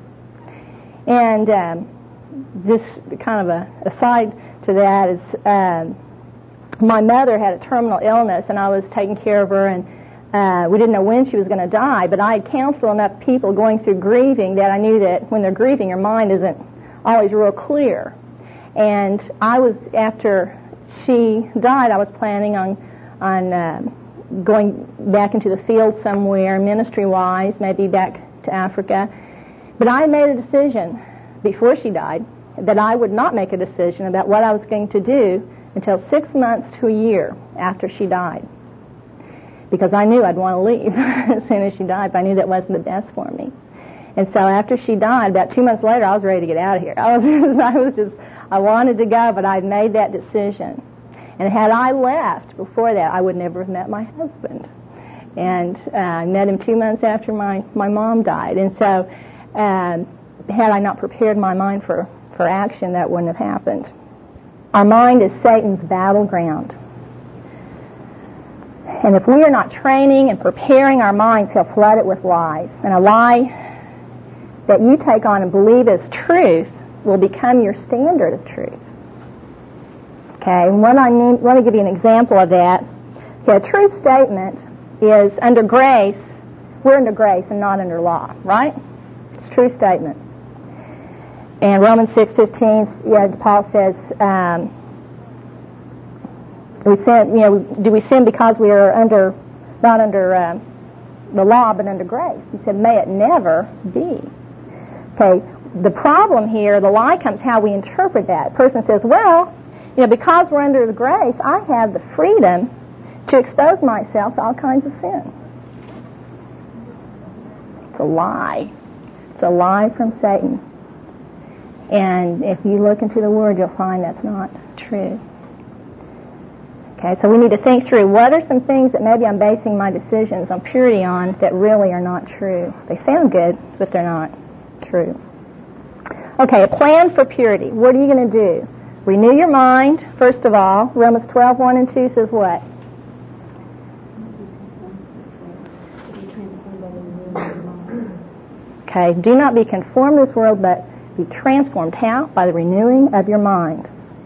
And um, this kind of a aside to that is um, my mother had a terminal illness, and I was taking care of her, and Uh, we didn't know when she was going to die, but I had counseled enough people going through grieving that I knew that when they're grieving, your mind isn't always real clear. And I was, after she died, I was planning on on uh, going back into the field somewhere, ministry-wise, maybe back to Africa. But I made a decision before she died that I would not make a decision about what I was going to do until six months to a year after she died. Because I knew I'd want to leave as soon as she died, but I knew that wasn't the best for me. And so after she died, about two months later, I was ready to get out of here. I was, I was just, I wanted to go, but I'd made that decision. And had I left before that, I would never have met my husband. And uh, I met him two months after my, my mom died. And so um, had I not prepared my mind for, for action, that wouldn't have happened. Our mind is Satan's battleground. And if we are not training and preparing our minds, he'll flood it with lies. And a lie that you take on and believe is truth will become your standard of truth. Okay, and what I mean, let me give you an example of that. Okay, a true statement is under grace, we're under grace and not under law, right? It's a true statement. And Romans six fifteen, yeah, Paul says, um, we sin, you know, do we sin because we are under, not under uh, the law, but under grace. He said, may it never be. Okay, the problem here, the lie comes how we interpret that. A person says, well, you know, because we're under the grace, I have the freedom to expose myself to all kinds of sin. It's a lie. It's a lie from Satan. And if you look into the Word, you'll find that's not true. Okay, so we need to think through what are some things that maybe I'm basing my decisions on purity on that really are not true. They sound good, but they're not true. Okay, a plan for purity. What are you going to do? Renew your mind, first of all. Romans twelve, one and two says what? Okay, do not be conformed to this world, but be transformed. How? By the renewing of your mind.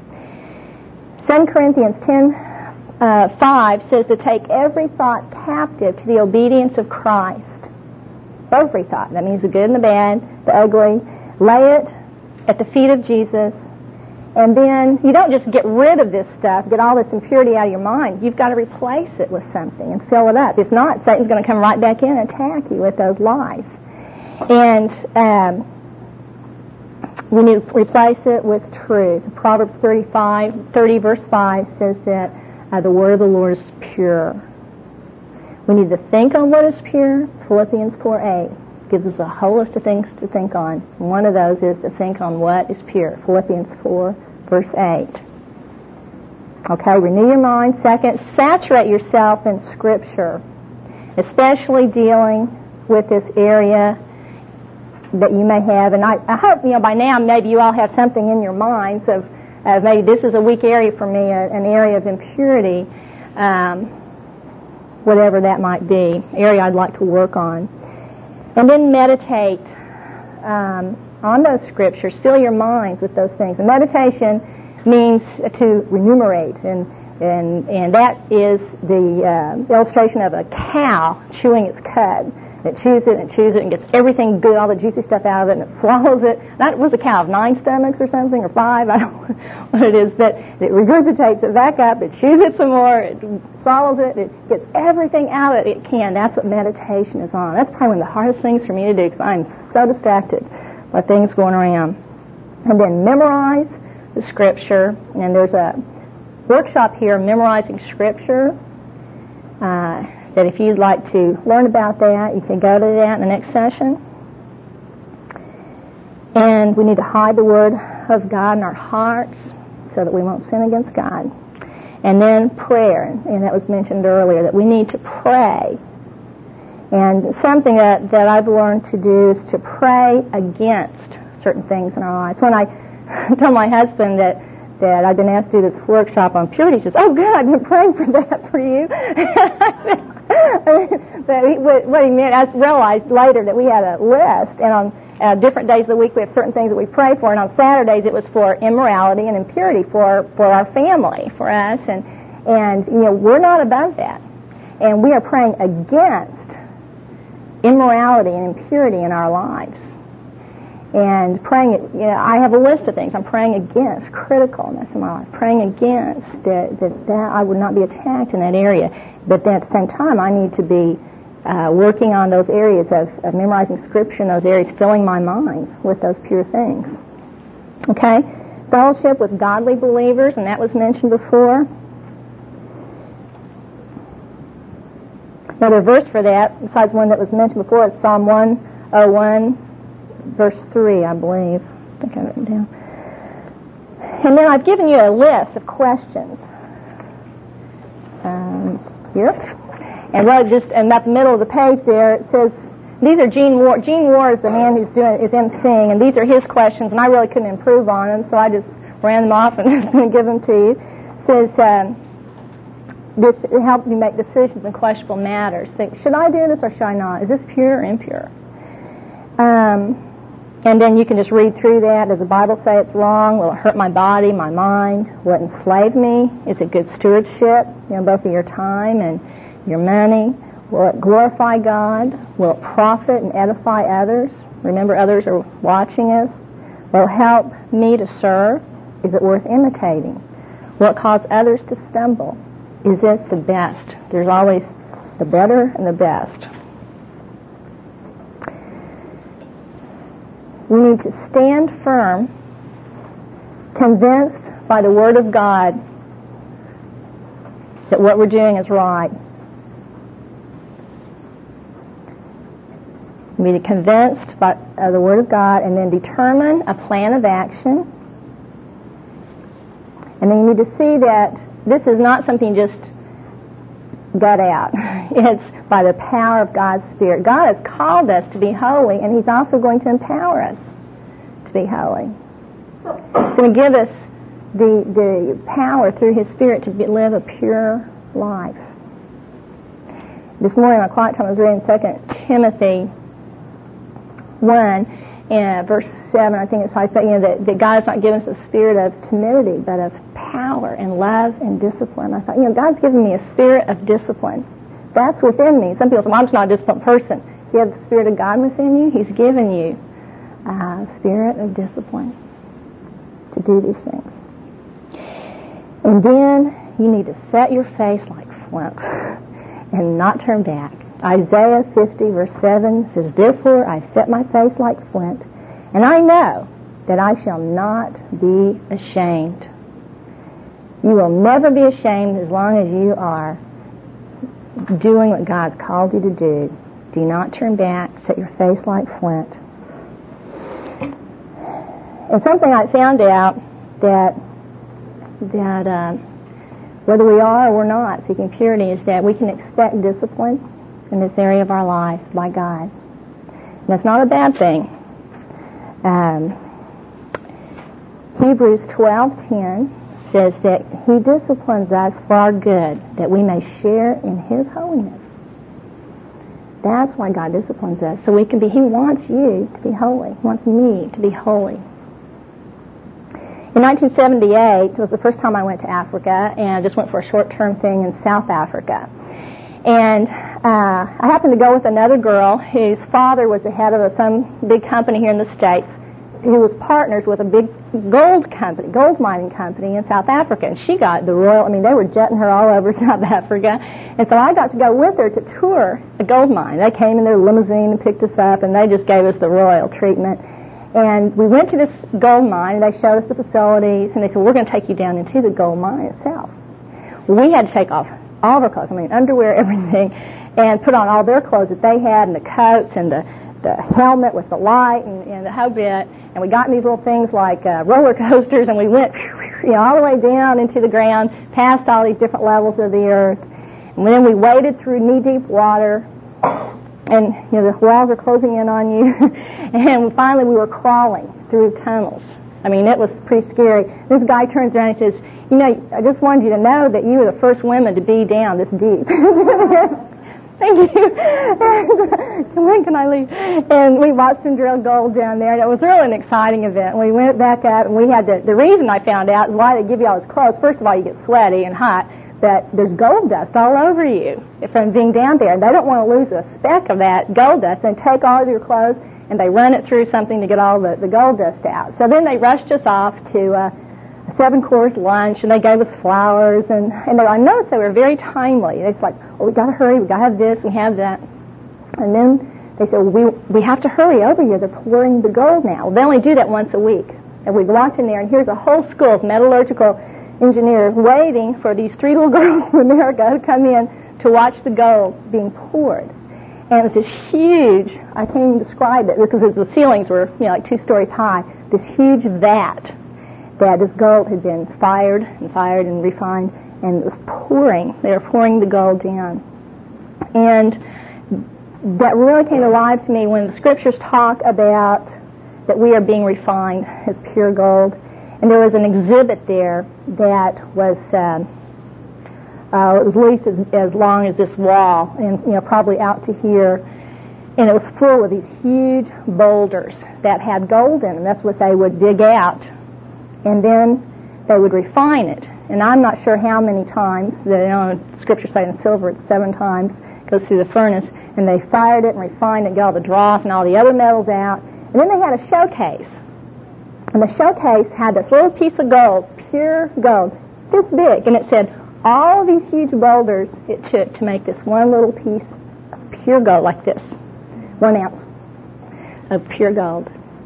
Second Corinthians ten, five says to take every thought captive to the obedience of Christ. Every thought. That means the good and the bad, the ugly. Lay it at the feet of Jesus. And then you don't just get rid of this stuff, get all this impurity out of your mind. You've got to replace it with something and fill it up. If not, Satan's going to come right back in and attack you with those lies. And um, we need to replace it with truth. Proverbs thirty-five, thirty verse five says that uh, the word of the Lord is pure. We need to think on what is pure. Philippians four eight gives us a whole list of things to think on. One of those is to think on what is pure. Philippians four verse eight. Okay, renew your mind. Second, saturate yourself in Scripture, especially dealing with this area that you may have. And I, I hope, you know, by now maybe you all have something in your minds of, of maybe this is a weak area for me, a, an area of impurity, um, whatever that might be, area I'd like to work on. And then meditate um, on those scriptures. Fill your minds with those things. And meditation means to remunerate, and and and that is the uh, illustration of a cow chewing its cud. It chews it and chews it and gets everything good, all the juicy stuff out of it, and it swallows it. That was a cow of nine stomachs or something, or five, I don't know what it is, but it regurgitates it back up, it chews it some more, it swallows it, it gets everything out of it it can. That's what meditation is on. That's probably one of the hardest things for me to do because I'm so distracted by things going around. And then memorize the Scripture, and there's a workshop here, Memorizing Scripture, uh, that if you'd like to learn about that, you can go to that in the next session. And we need to hide the Word of God in our hearts so that we won't sin against God. And then prayer, and that was mentioned earlier, that we need to pray. And something that, that I've learned to do is to pray against certain things in our lives. When I told my husband that that I've been asked to do this workshop on purity, he says, oh, good, I've been praying for that for you. But he, what he meant, I realized later that we had a list, and on uh, different days of the week we have certain things that we pray for, and on Saturdays it was for immorality and impurity for, for our family, for us, and, and, you know, we're not above that. And we are praying against immorality and impurity in our lives. And praying, you know, I have a list of things I'm praying against, criticalness in my life, praying against that, that, that I would not be attacked in that area. But then at the same time, I need to be uh, working on those areas of, of memorizing Scripture, and those areas filling my mind with those pure things. Okay? Fellowship with godly believers, and that was mentioned before. Another verse for that, besides one that was mentioned before, is Psalm one oh one. Verse three, I believe. I think I wrote it down. And then I've given you a list of questions um, here. And right just and about the middle of the page there, it says, these are Gene War. Gene War is the man who's doing is emceeing, and these are his questions, and I really couldn't improve on them, so I just ran them off and give them to you. It says, um, this helps you make decisions in questionable matters. Think, should I do this or should I not? Is this pure or impure? Um... And then you can just read through that. Does the Bible say it's wrong? Will it hurt my body, my mind? Will it enslave me? Is it good stewardship, you know, both of your time and your money? Will it glorify God? Will it profit and edify others? Remember, others are watching us. Will it help me to serve? Is it worth imitating? Will it cause others to stumble? Is it the best? There's always the better and the best. We need to stand firm, convinced by the Word of God that what we're doing is right. We need to be convinced by uh, the Word of God, and then determine a plan of action. And then you need to see that this is not something just gut out. It's by the power of God's Spirit. God has called us to be holy, and He's also going to empower us to be holy. He's going to give us the the power through His Spirit to be, live a pure life. This morning, my quiet time, I was reading Second Timothy one, and verse seven. I think it's like that. You know that, that God has not given us a spirit of timidity, but of power and love and discipline. I thought, you know, God's given me a spirit of discipline. That's within me. Some people say, well, I'm just not a disciplined person. You have the Spirit of God within you. He's given you a spirit of discipline to do these things. And then you need to set your face like flint and not turn back. Isaiah fifty verse seven says, therefore I set my face like flint, and I know that I shall not be ashamed. You will never be ashamed as long as you are doing what God's called you to do. Do not turn back. Set your face like flint. And something I found out that that uh, whether we are or we're not seeking purity is that we can expect discipline in this area of our lives by God. And that's not a bad thing. Um, Hebrews twelve ten says that He disciplines us for our good, that we may share in His holiness. That's why God disciplines us, so we can be. He wants you to be holy. He wants me to be holy. In nineteen seventy-eight, it was the first time I went to Africa, and I just went for a short-term thing in South Africa. And uh, I happened to go with another girl whose father was the head of a, some big company here in the States, who was partners with a big gold company, gold mining company in South Africa. And she got the royal, I mean, they were jetting her all over South Africa. And so I got to go with her to tour a gold mine. They came in their limousine and picked us up, and they just gave us the royal treatment. And we went to this gold mine, and they showed us the facilities, and they said, we're going to take you down into the gold mine itself. We had to take off all of our clothes, I mean, underwear, everything, and put on all their clothes that they had, and the coats, and the, the helmet with the light, and, and the whole bit. And we got in these little things like uh, roller coasters, and we went you know, all the way down into the ground, past all these different levels of the earth. And then we waded through knee-deep water, and you know the walls are closing in on you. And finally we were crawling through tunnels. I mean, it was pretty scary. This guy turns around and says, you know, I just wanted you to know that you were the first women to be down this deep. Thank you. When can I leave? And we watched them drill gold down there, and it was really an exciting event. We went back up, and we had to, the reason I found out is why they give you all this clothes. First of all, you get sweaty and hot, but there's gold dust all over you from being down there. And they don't want to lose a speck of that gold dust. They take all of your clothes, and they run it through something to get all the, the gold dust out. So then they rushed us off to uh, a seven-course lunch, and they gave us flowers, and, and they, I noticed they were very timely. They're just like, oh, we got to hurry, we got to have this, we have that. And then they said, well, we we have to hurry over here. They're pouring the gold now. Well, they only do that once a week. And we walked in there, and here's a whole school of metallurgical engineers waiting for these three little girls from America to come in to watch the gold being poured. And it was this huge, I can't even describe it, because the ceilings were, you know, like two stories high, this huge vat that this gold had been fired and fired and refined, and it was pouring. They were pouring the gold down. And that really came alive to me when the scriptures talk about that we are being refined as pure gold. And there was an exhibit there that was um, uh, it was at least as, as long as this wall, and you know probably out to here. And it was full of these huge boulders that had gold in them. That's what they would dig out, and then they would refine it. And I'm not sure how many times. The you know, scripture say in silver it's seven times goes through the furnace. And they fired it and refined it, got all the dross and all the other metals out. And then they had a showcase. And the showcase had this little piece of gold, pure gold, this big. And it said, all of these huge boulders it took to make this one little piece of pure gold like this. One ounce of pure gold.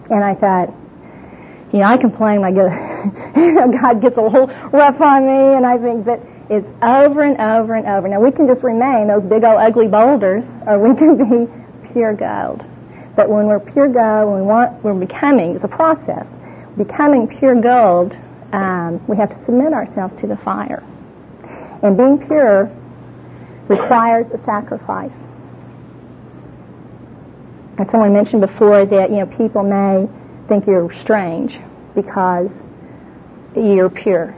And I thought, you know, I complain when I get, you know, God gets a little rough on me, and I think that it's over and over and over. Now, we can just remain those big old ugly boulders, or we can be pure gold. But when we're pure gold, when we want, we're becoming, it's a process, becoming pure gold, um, we have to submit ourselves to the fire. And being pure requires a sacrifice. And someone mentioned before that, you know, people may think you're strange because you're pure.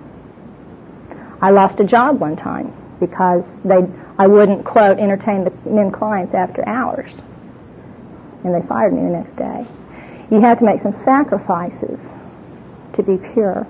I lost a job one time because they, I wouldn't, quote, entertain the men clients after hours. And they fired me the next day. You have to make some sacrifices to be pure.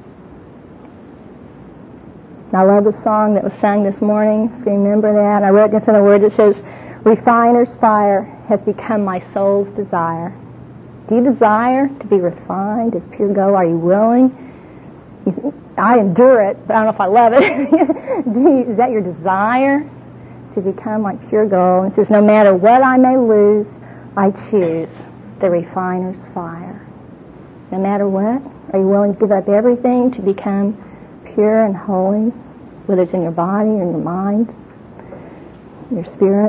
I love the song that was sung this morning, if you remember that. I wrote this in the words, it says, "Refiner's fire has become my soul's desire." Do you desire to be refined as pure gold? Are you willing? I endure it, but I don't know if I love it. Do you, is that your desire to become like pure gold? It says, "No matter what I may lose, I choose the refiner's fire." No matter what, are you willing to give up everything to become pure and holy, whether it's in your body or in your mind, your spirit?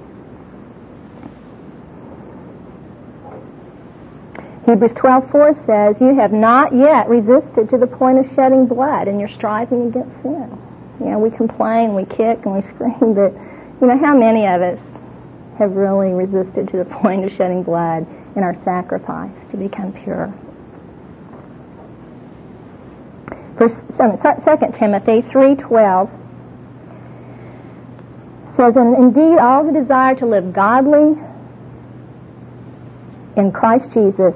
Hebrews twelve four says, "You have not yet resisted to the point of shedding blood, and you're striving against sin." You know, we complain, we kick, and we scream, but you know, how many of us have really resisted to the point of shedding blood in our sacrifice to become pure? First, Second Timothy three twelve says, "And indeed all who desire to live godly in Christ Jesus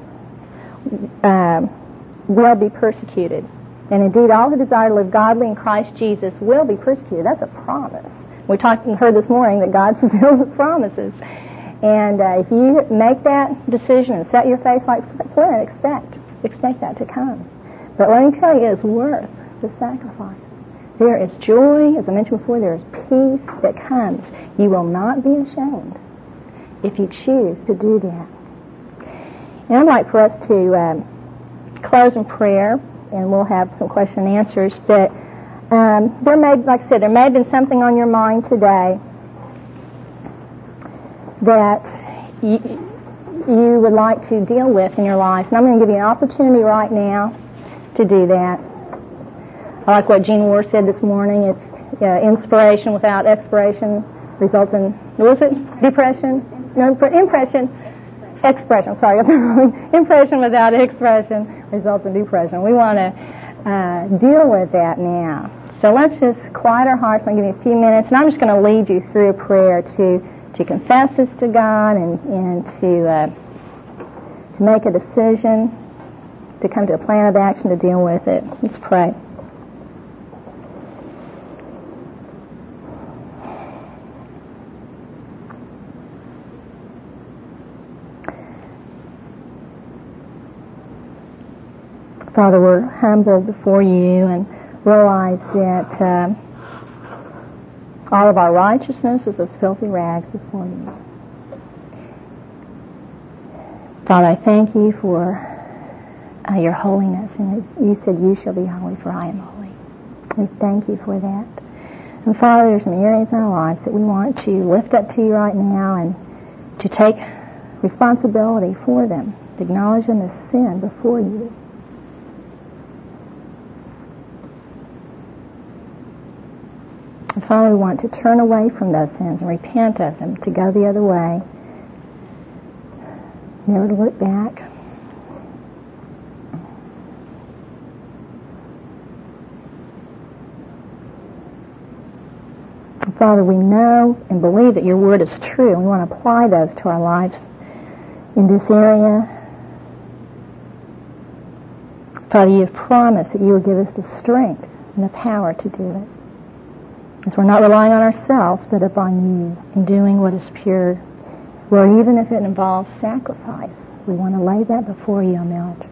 um, will be persecuted." And indeed all who desire to live godly in Christ Jesus will be persecuted. That's a promise. We talked and heard this morning that God fulfills His promises. And uh, if you make that decision and set your face like flint, expect, expect that to come. But let me tell you, it's worth the sacrifice. There is joy, as I mentioned before, there is peace that comes. You will not be ashamed if you choose to do that. And I'd like for us to um, close in prayer, and we'll have some question and answers. But um, there may, like I said, there may have been something on your mind today that you, you would like to deal with in your life. And I'm going to give you an opportunity right now to do that. I like what Gene Moore said this morning. It's uh, inspiration without expiration results in, what was it? Depression? No, impression. Expression, sorry. Impression without expression results in depression. We want to uh, deal with that now. So let's just quiet our hearts. I'm going to give you a few minutes, and I'm just going to lead you through a prayer to, to confess this to God and, and to, uh, to make a decision, to come to a plan of action to deal with it. Let's pray. Father, we're humbled before you and realize that uh, all of our righteousness is as filthy rags before you. Father, I thank you for uh, your holiness, and you said you shall be holy, for I am holy. We thank you for that. And Father, there's some areas in our lives that we want to lift up to you right now and to take responsibility for them, to acknowledge them as sin before you. And Father, we want to turn away from those sins and repent of them, to go the other way, never to look back. And Father, we know and believe that your word is true, and we want to apply those to our lives in this area. Father, you have promised that you will give us the strength and the power to do it. As we're not relying on ourselves, but upon you in doing what is pure. Lord, even if it involves sacrifice, we want to lay that before you on the altar.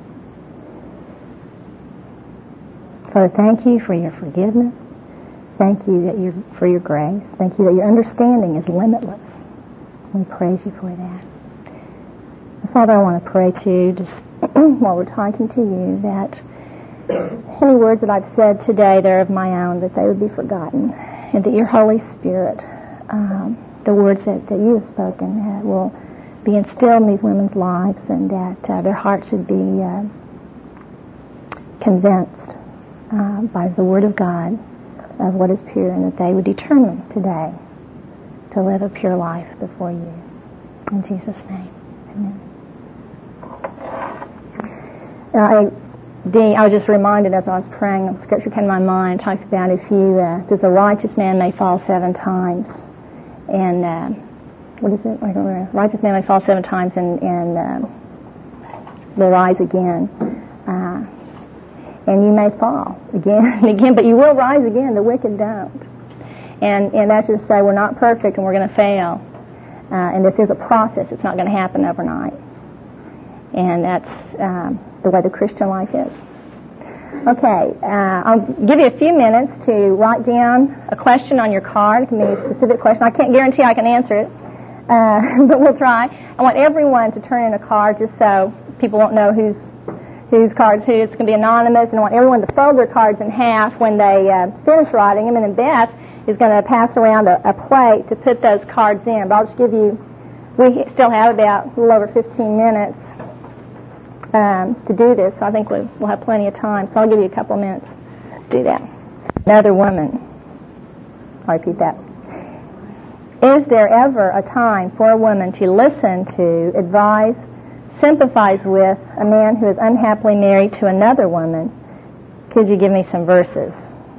Father, thank you for your forgiveness. Thank you that you're, for your grace. Thank you that your understanding is limitless. We praise you for that. Father, I want to pray to you just while we're talking to you that any words that I've said today, they're of my own, that they would be forgotten, and that your Holy Spirit, um, the words that, that you have spoken, uh, will be instilled in these women's lives, and that uh, their hearts should be uh, convinced uh, by the Word of God of what is pure, and that they would determine today to live a pure life before you. In Jesus' name, amen. I, Dee, I was just reminded as I was praying, the scripture came to my mind. It talks about if you, uh, says a righteous man may fall seven times, and uh, what is it? I don't remember. Righteous man may fall seven times and, and uh, will rise again. Uh, and you may fall again and again, but you will rise again. The wicked don't. And and that's just to say we're not perfect and we're going to fail. Uh, and this is a process. It's not going to happen overnight. And that's um, the way the Christian life is. Okay, uh, I'll give you a few minutes to write down a question on your card. It can be a specific question. I can't guarantee I can answer it, uh, but we'll try. I want everyone to turn in a card just so people won't know whose whose card's who. It's going to be anonymous, and I want everyone to fold their cards in half when they uh, finish writing them, and then Beth is going to pass around a, a plate to put those cards in. But I'll just give you, we still have about a little over fifteen minutes um, to do this, so I think we'll, we'll have plenty of time. So I'll give you a couple of minutes to do that. Another woman. I'll repeat that. Is there ever a time for a woman to listen to, advise, sympathize with a man who is unhappily married to another woman? Could you give me some verses?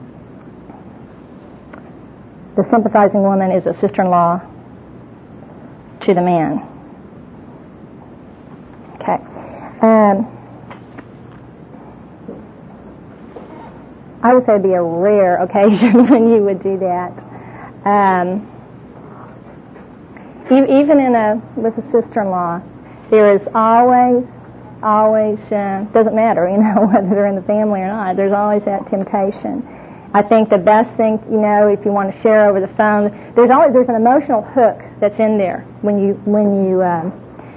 The sympathizing woman is a sister-in-law to the man. Okay. Um, I would say it would be a rare occasion when you would do that. Um, e- even in a with a sister-in-law, there is always, always uh, doesn't matter, you know, whether they're in the family or not. There's always that temptation. I think the best thing, you know, if you want to share over the phone, there's always there's an emotional hook that's in there when you when you um,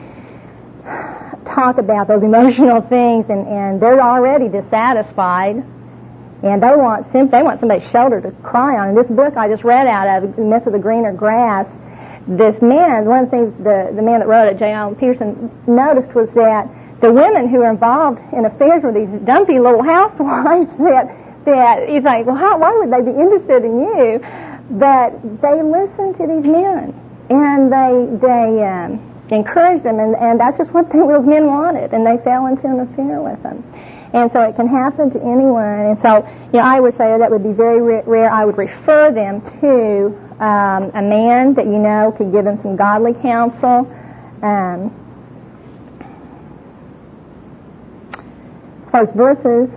talk about those emotional things, and, and they're already dissatisfied, and they want sim- they want somebody's shoulder to cry on. In this book I just read out of, The Myth of the Greener Grass, this man, one of the things the the man that wrote it, J. Allen Peterson, noticed was that the women who are involved in affairs with these dumpy little housewives that. that you think, well, how, why would they be interested in you? But they listen to these men, and they they um, encourage them, and, and that's just what those men wanted, and they fell into an affair with them. And so it can happen to anyone. And so, you know, I would say that would be very rare. I would refer them to um, a man that you know could give them some godly counsel. Um, as far as verses,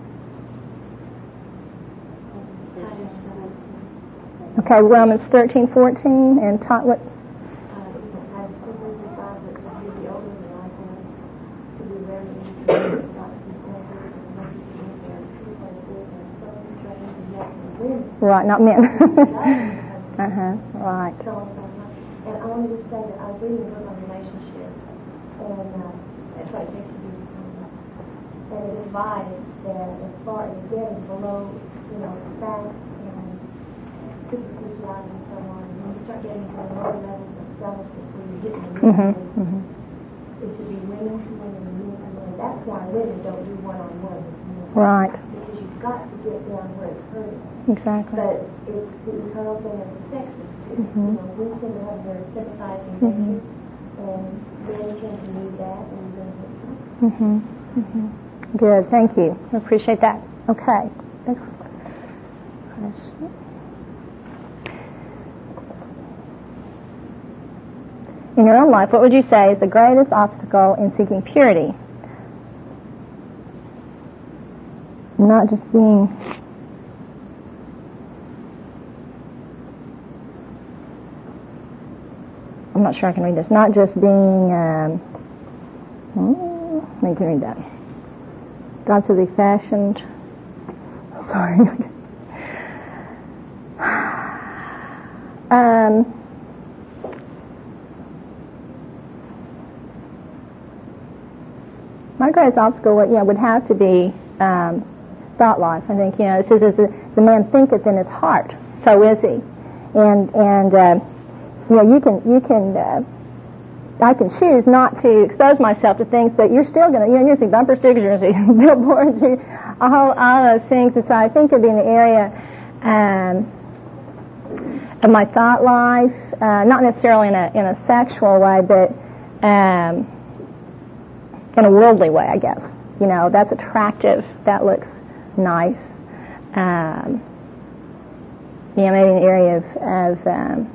okay, Romans thirteen, fourteen, and taught what? Right, not men. uh-huh, right. And I wanted to say that I was reading a book on relationships, and uh, that's what it takes to be and it advised that as far as getting below, you know, facts and superficiality and so on, when you start getting to the lower levels of fellowship where you're getting the Mm-hmm, real mm-hmm. it should be women to women and men to men. That's why women don't do one-on-one with men. Right. Because you've got to get down where it's hurting. Exactly. But it's the eternal thing of the sexes, too. Mm-hmm. You know, we tend to have very sympathizing Mm-hmm. natures, and men tend to need that, and then Mm-hmm. Mm-hmm. Good, thank you. I appreciate that. Okay. Next question. In your own life, what would you say is the greatest obstacle in seeking purity? Not just being I'm not sure I can read this. Not just being um, let me read that. God says he fashioned sorry um my greatest obstacle would, you know, would have to be um, thought life. I think, you know, it says, as the, the man thinketh in his heart, so is he. And, and uh, you know, you can, you can, uh, I can choose not to expose myself to things, but you're still going to, you know, you're going to see bumper stickers, you're going to see billboards, you, all, all those things. And so I think it'd be in the area um, of my thought life, uh, not necessarily in a in a sexual way, but um, in a worldly way, I guess. You know, that's attractive. That looks nice. Um, you know, maybe in the area of, of um,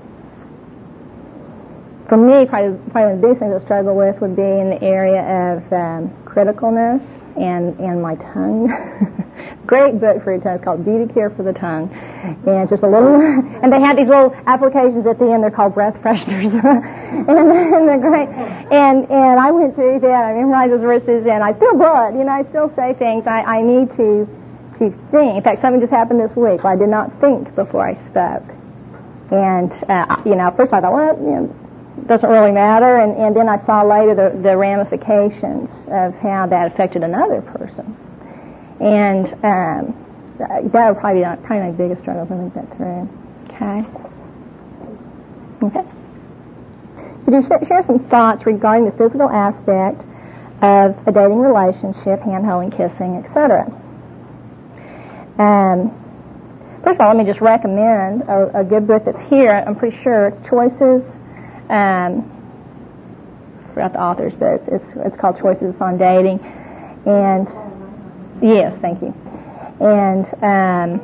for me, probably, probably one of the biggest things I struggle with would be in the area of um, criticalness and, and my tongue. Great book for your tongue. It's called Beauty Cure for the Tongue. And just a little, and they had these little applications at the end. They're called breath fresheners. and, and they're great. And, and I went through that. I memorized those verses, and I still blood. You know, I still say things. I, I need to, to think. In fact, something just happened this week where I did not think before I spoke. And, uh, you know, first I thought, well, you know, doesn't really matter, and, and then I saw later the, the ramifications of how that affected another person. And um, that would probably be probably my biggest struggle to think that through. Okay? Okay. Could you sh- share some thoughts regarding the physical aspect of a dating relationship, hand-holding, kissing, et cetera? Um, first of all, let me just recommend a, a good book that's here. I'm pretty sure it's Choices. Um, I forgot the authors, but it's, it's it's called Choices on Dating. And yes, thank you. And um,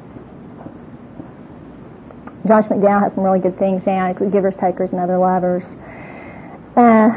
Josh McDowell has some really good things down. Include Givers, Takers, and Other Lovers. Uh,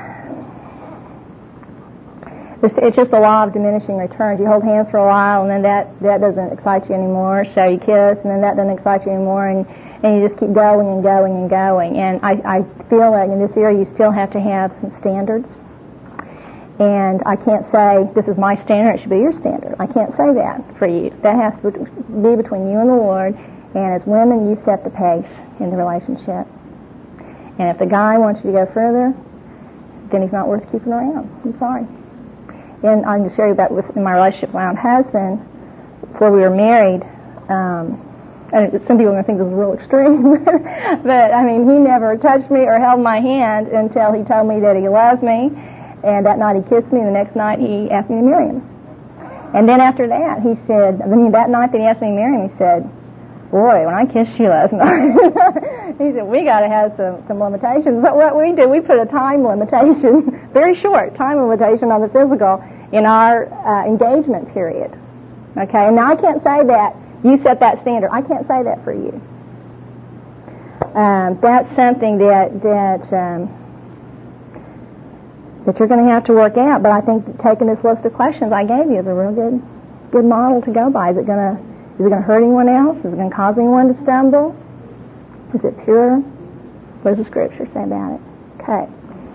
it's, it's just the law of diminishing returns. You hold hands for a while, and then that that doesn't excite you anymore. So you kiss, and then that doesn't excite you anymore, and And you just keep going and going and going. And I, I feel like in this area you still have to have some standards. And I can't say, this is my standard, it should be your standard. I can't say that for you. That has to be between you and the Lord. And as women, you set the pace in the relationship. And if the guy wants you to go further, then he's not worth keeping around. I'm sorry. And I can just share you about with in my relationship with my own husband, before we were married, um, and some people are going to think this is real extreme, but I mean, he never touched me or held my hand until he told me that he loved me, and that night he kissed me, and the next night he asked me to marry him. And then after that, he said, I mean, that night that he asked me to marry him, he said, boy, when I kissed you last night, he said, we got to have some, some limitations. But what we do, we put a time limitation, very short time limitation on the physical in our uh, engagement period. Okay, and now I can't say that you set that standard. I can't say that for you. Um, that's something that that um, that you're going to have to work out. But I think taking this list of questions I gave you is a real good good model to go by. Is it going to is it going to hurt anyone else? Is it going to cause anyone to stumble? Is it pure? What does the Scripture say about it? Okay.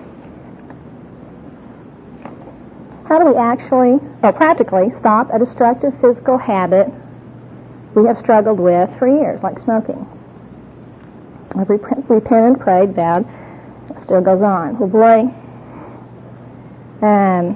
How do we actually, or practically, stop a destructive physical habit we have struggled with for years, like smoking? I've rep- repented, prayed, vowed. It still goes on. Well, boy, um,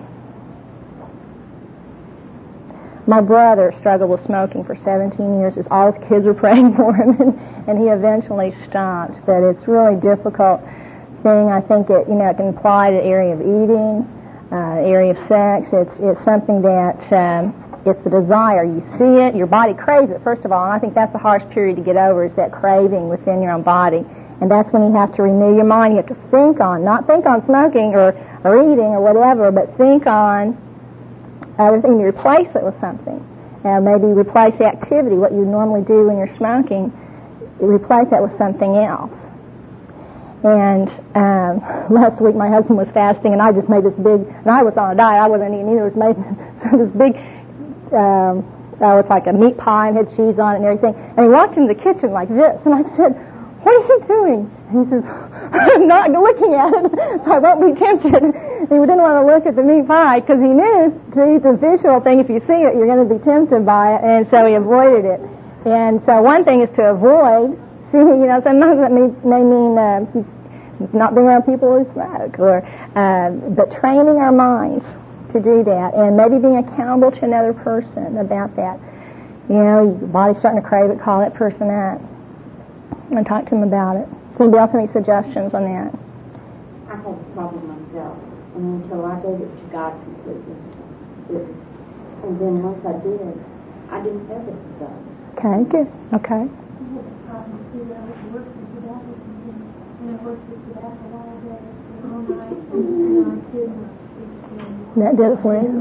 my brother struggled with smoking for seventeen years. As all his kids were praying for him, and, and he eventually stopped. But it's really difficult thing. I think it, you know, it can apply to the area of eating, uh, area of sex. It's it's something that. Um, It's the desire. You see it, your body craves it, first of all, and I think that's the hardest period to get over, is that craving within your own body. And that's when you have to renew your mind. You have to think on, not think on smoking or, or eating or whatever, but think on other things. You replace it with something. And maybe replace the activity, what you normally do when you're smoking, you replace that with something else. And um, last week my husband was fasting, and I just made this big, and I was on a diet, I wasn't eating either, it was made this big, Um, oh, it's like a meat pie and had cheese on it and everything. And he walked into the kitchen like this, and I said, what are you doing? And he says, I'm not looking at it, so I won't be tempted. He didn't want to look at the meat pie because he knew to eat the visual thing, if you see it, you're going to be tempted by it, and so he avoided it. And so one thing is to avoid seeing, you know, sometimes that may, may mean uh, not being around people who smoke, or, uh, but training our minds to do that, and maybe being accountable to another person about that. You know, your body's starting to crave it, call that person up and talk to them about it. Does anybody else have any suggestions on that? I had a problem myself, and until I gave it to God completely, it, and then once I did, I didn't have it to God. Okay, good. Okay. I had a problem too. I was working for that, and I worked with tobacco all day, all night, and I couldn't. That did it for you.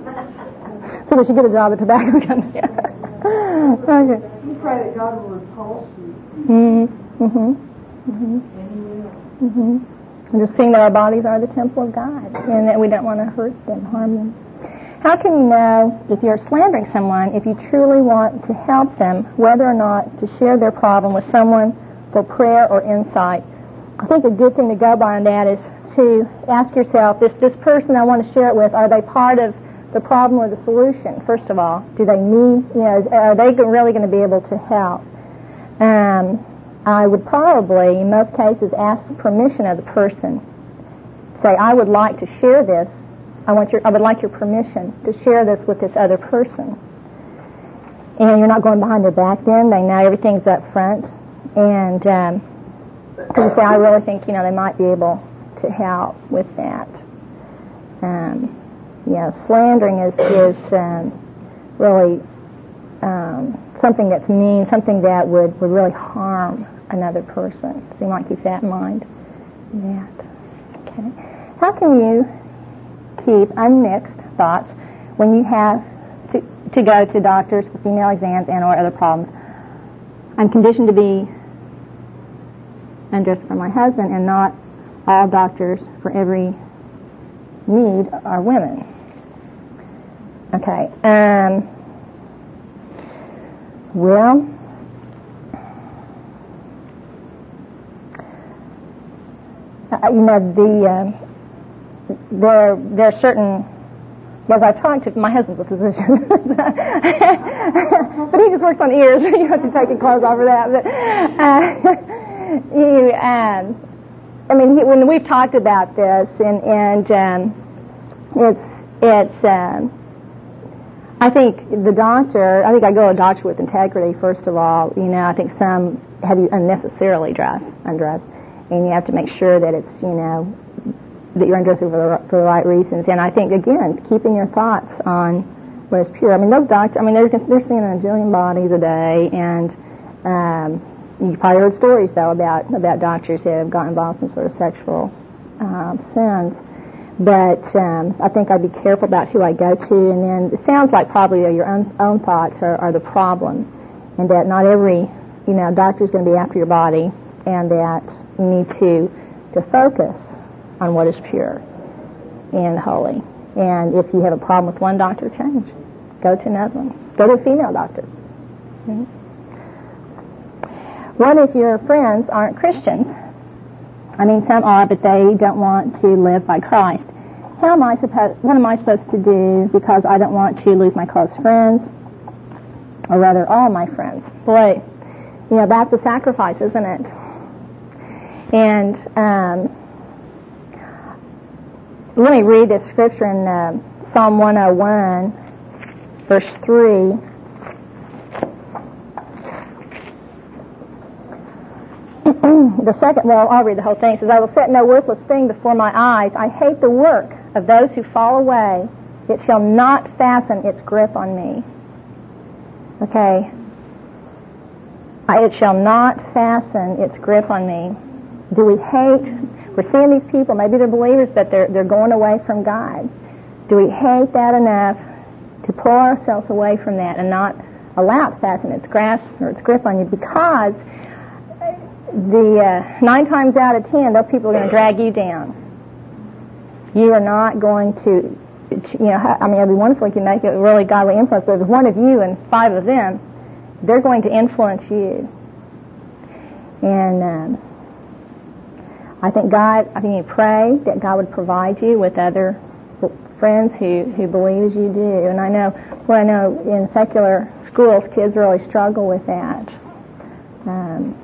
So we should get a job at tobacco company. Okay. You pray that God will repulse you. Mm-hmm. Mm-hmm. Mm-hmm. And He will. Mm-hmm. And just seeing that our bodies are the temple of God, and that we don't want to hurt them, harm them. How can you know if you're slandering someone, if you truly want to help them, whether or not to share their problem with someone for prayer or insight? I think a good thing to go by on that is to ask yourself, if this person I want to share it with, are they part of the problem or the solution, first of all? Do they need, you know, are they really going to be able to help? Um, I would probably, in most cases, ask permission of the person. Say, I would like to share this. I want your, I would like your permission to share this with this other person. And you're not going behind their back then. They know everything's up front. And um, you say, I really think, you know, they might be able to help with that. Um, yeah, slandering is, is um, really um, something that's mean, something that would, would really harm another person. So you might keep that in mind. That. Okay. How can you keep unmixed thoughts when you have to, to go to doctors for female exams and or other problems? I'm conditioned to be undressed for my husband, and not all doctors for every need are women. Okay. Um, well, uh, you know, the uh, there there are certain. As I've talked to, my husband's a physician, but he just works on ears. You have to take your clothes off for that. But uh, you, um, I mean, he, when we've talked about this, and and um, it's it's. Um, I think the doctor. I think I go to a doctor with integrity. First of all, you know, I think some have you unnecessarily dressed, undressed, and you have to make sure that it's, you know, that you're undressing for the, for the right reasons. And I think, again, keeping your thoughts on what is pure. I mean, those doctors, I mean, they're, they're seeing a jillion bodies a day, and um, you've probably heard stories, though, about, about doctors that have gotten involved in some sort of sexual um, sins. But um, I think I'd be careful about who I go to. And then it sounds like probably your own, own thoughts are, are the problem, and that not every, you know, doctor is going to be after your body, and that you need to, to focus on what is pure and holy. And if you have a problem with one doctor, change. Go to another one. Go to a female doctor. Mm-hmm. What if your friends aren't Christians? I mean, some are, but they don't want to live by Christ. How am I supposed? What am I supposed to do because I don't want to lose my close friends, or rather, all my friends? Boy, you know, that's a sacrifice, isn't it? And um, let me read this scripture in uh, Psalm one oh one, verse three. The second, well, I'll read the whole thing. It says, I will set no worthless thing before my eyes. I hate the work of those who fall away. It shall not fasten its grip on me. Okay. It shall not fasten its grip on me. Do we hate, we're seeing these people, maybe they're believers, but they're, they're going away from God. Do we hate that enough to pull ourselves away from that and not allow it to fasten its grasp or its grip on you? Because the uh, nine times out of ten, those people are going to drag you down. You are not going to, you know, I mean, it'd be wonderful if you make a really godly influence, but if one of you and five of them, they're going to influence you. And um, I think God, I think you pray that God would provide you with other friends who, who believe as you do. And I know, well, I know in secular schools, kids really struggle with that. Um,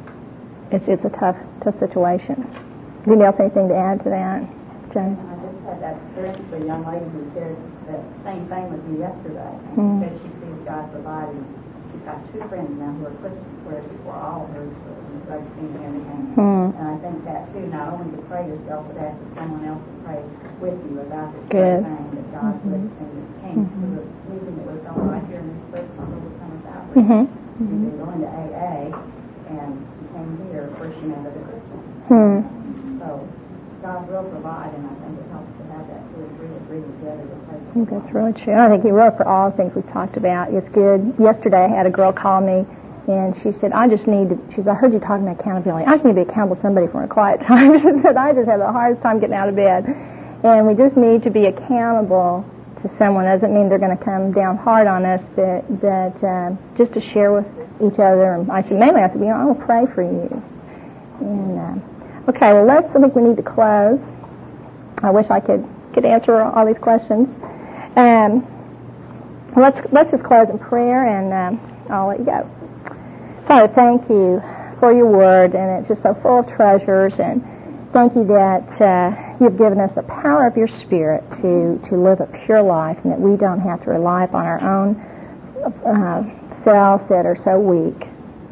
It's it's a tough tough situation. Anybody else anything to add to that, Jane? I just had had that experience with a young lady who shared that same thing with me yesterday. And Mm. she said she sees God providing. She's got two friends now who are Christians, whereas before all of hers were rugby and everything. Mm. And I think that too, not only to pray yourself, but ask someone else to pray with you about this Good. thing that God Mm-hmm. would and it came Mm-hmm. to the meeting that was going right here in this place on Overcomers Outreach. Mm-hmm. She'd been going to A A, and she came here first she met other Christians. Hmm. So God will provide, and I think it helps to have that two or three agree together to pray. I think that's really true. I think He will for all the things we've talked about. It's good. Yesterday I had a girl call me, and she said, I just need to, she said, I heard you talking about accountability. I just need to be accountable to somebody for a quiet time. She said, I just have the hardest time getting out of bed. And we just need to be accountable to someone. Doesn't mean they're going to come down hard on us, but, but uh, just to share with each other. And I said, mainly I said, you know, I will pray for you. And uh, okay, well, let's, I think we need to close. I wish I could, could answer all these questions. Um, let's, let's just close in prayer, and um, I'll let you go. Father, thank you for your word, and it's just so full of treasures, and thank you that uh, you've given us the power of your Spirit to, to live a pure life, and that we don't have to rely upon our own uh, selves that are so weak.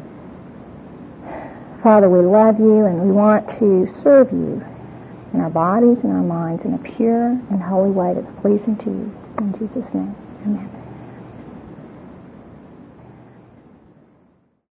Father, we love you, and we want to serve you in our bodies and our minds in a pure and holy way that's pleasing to you. In Jesus' name, amen.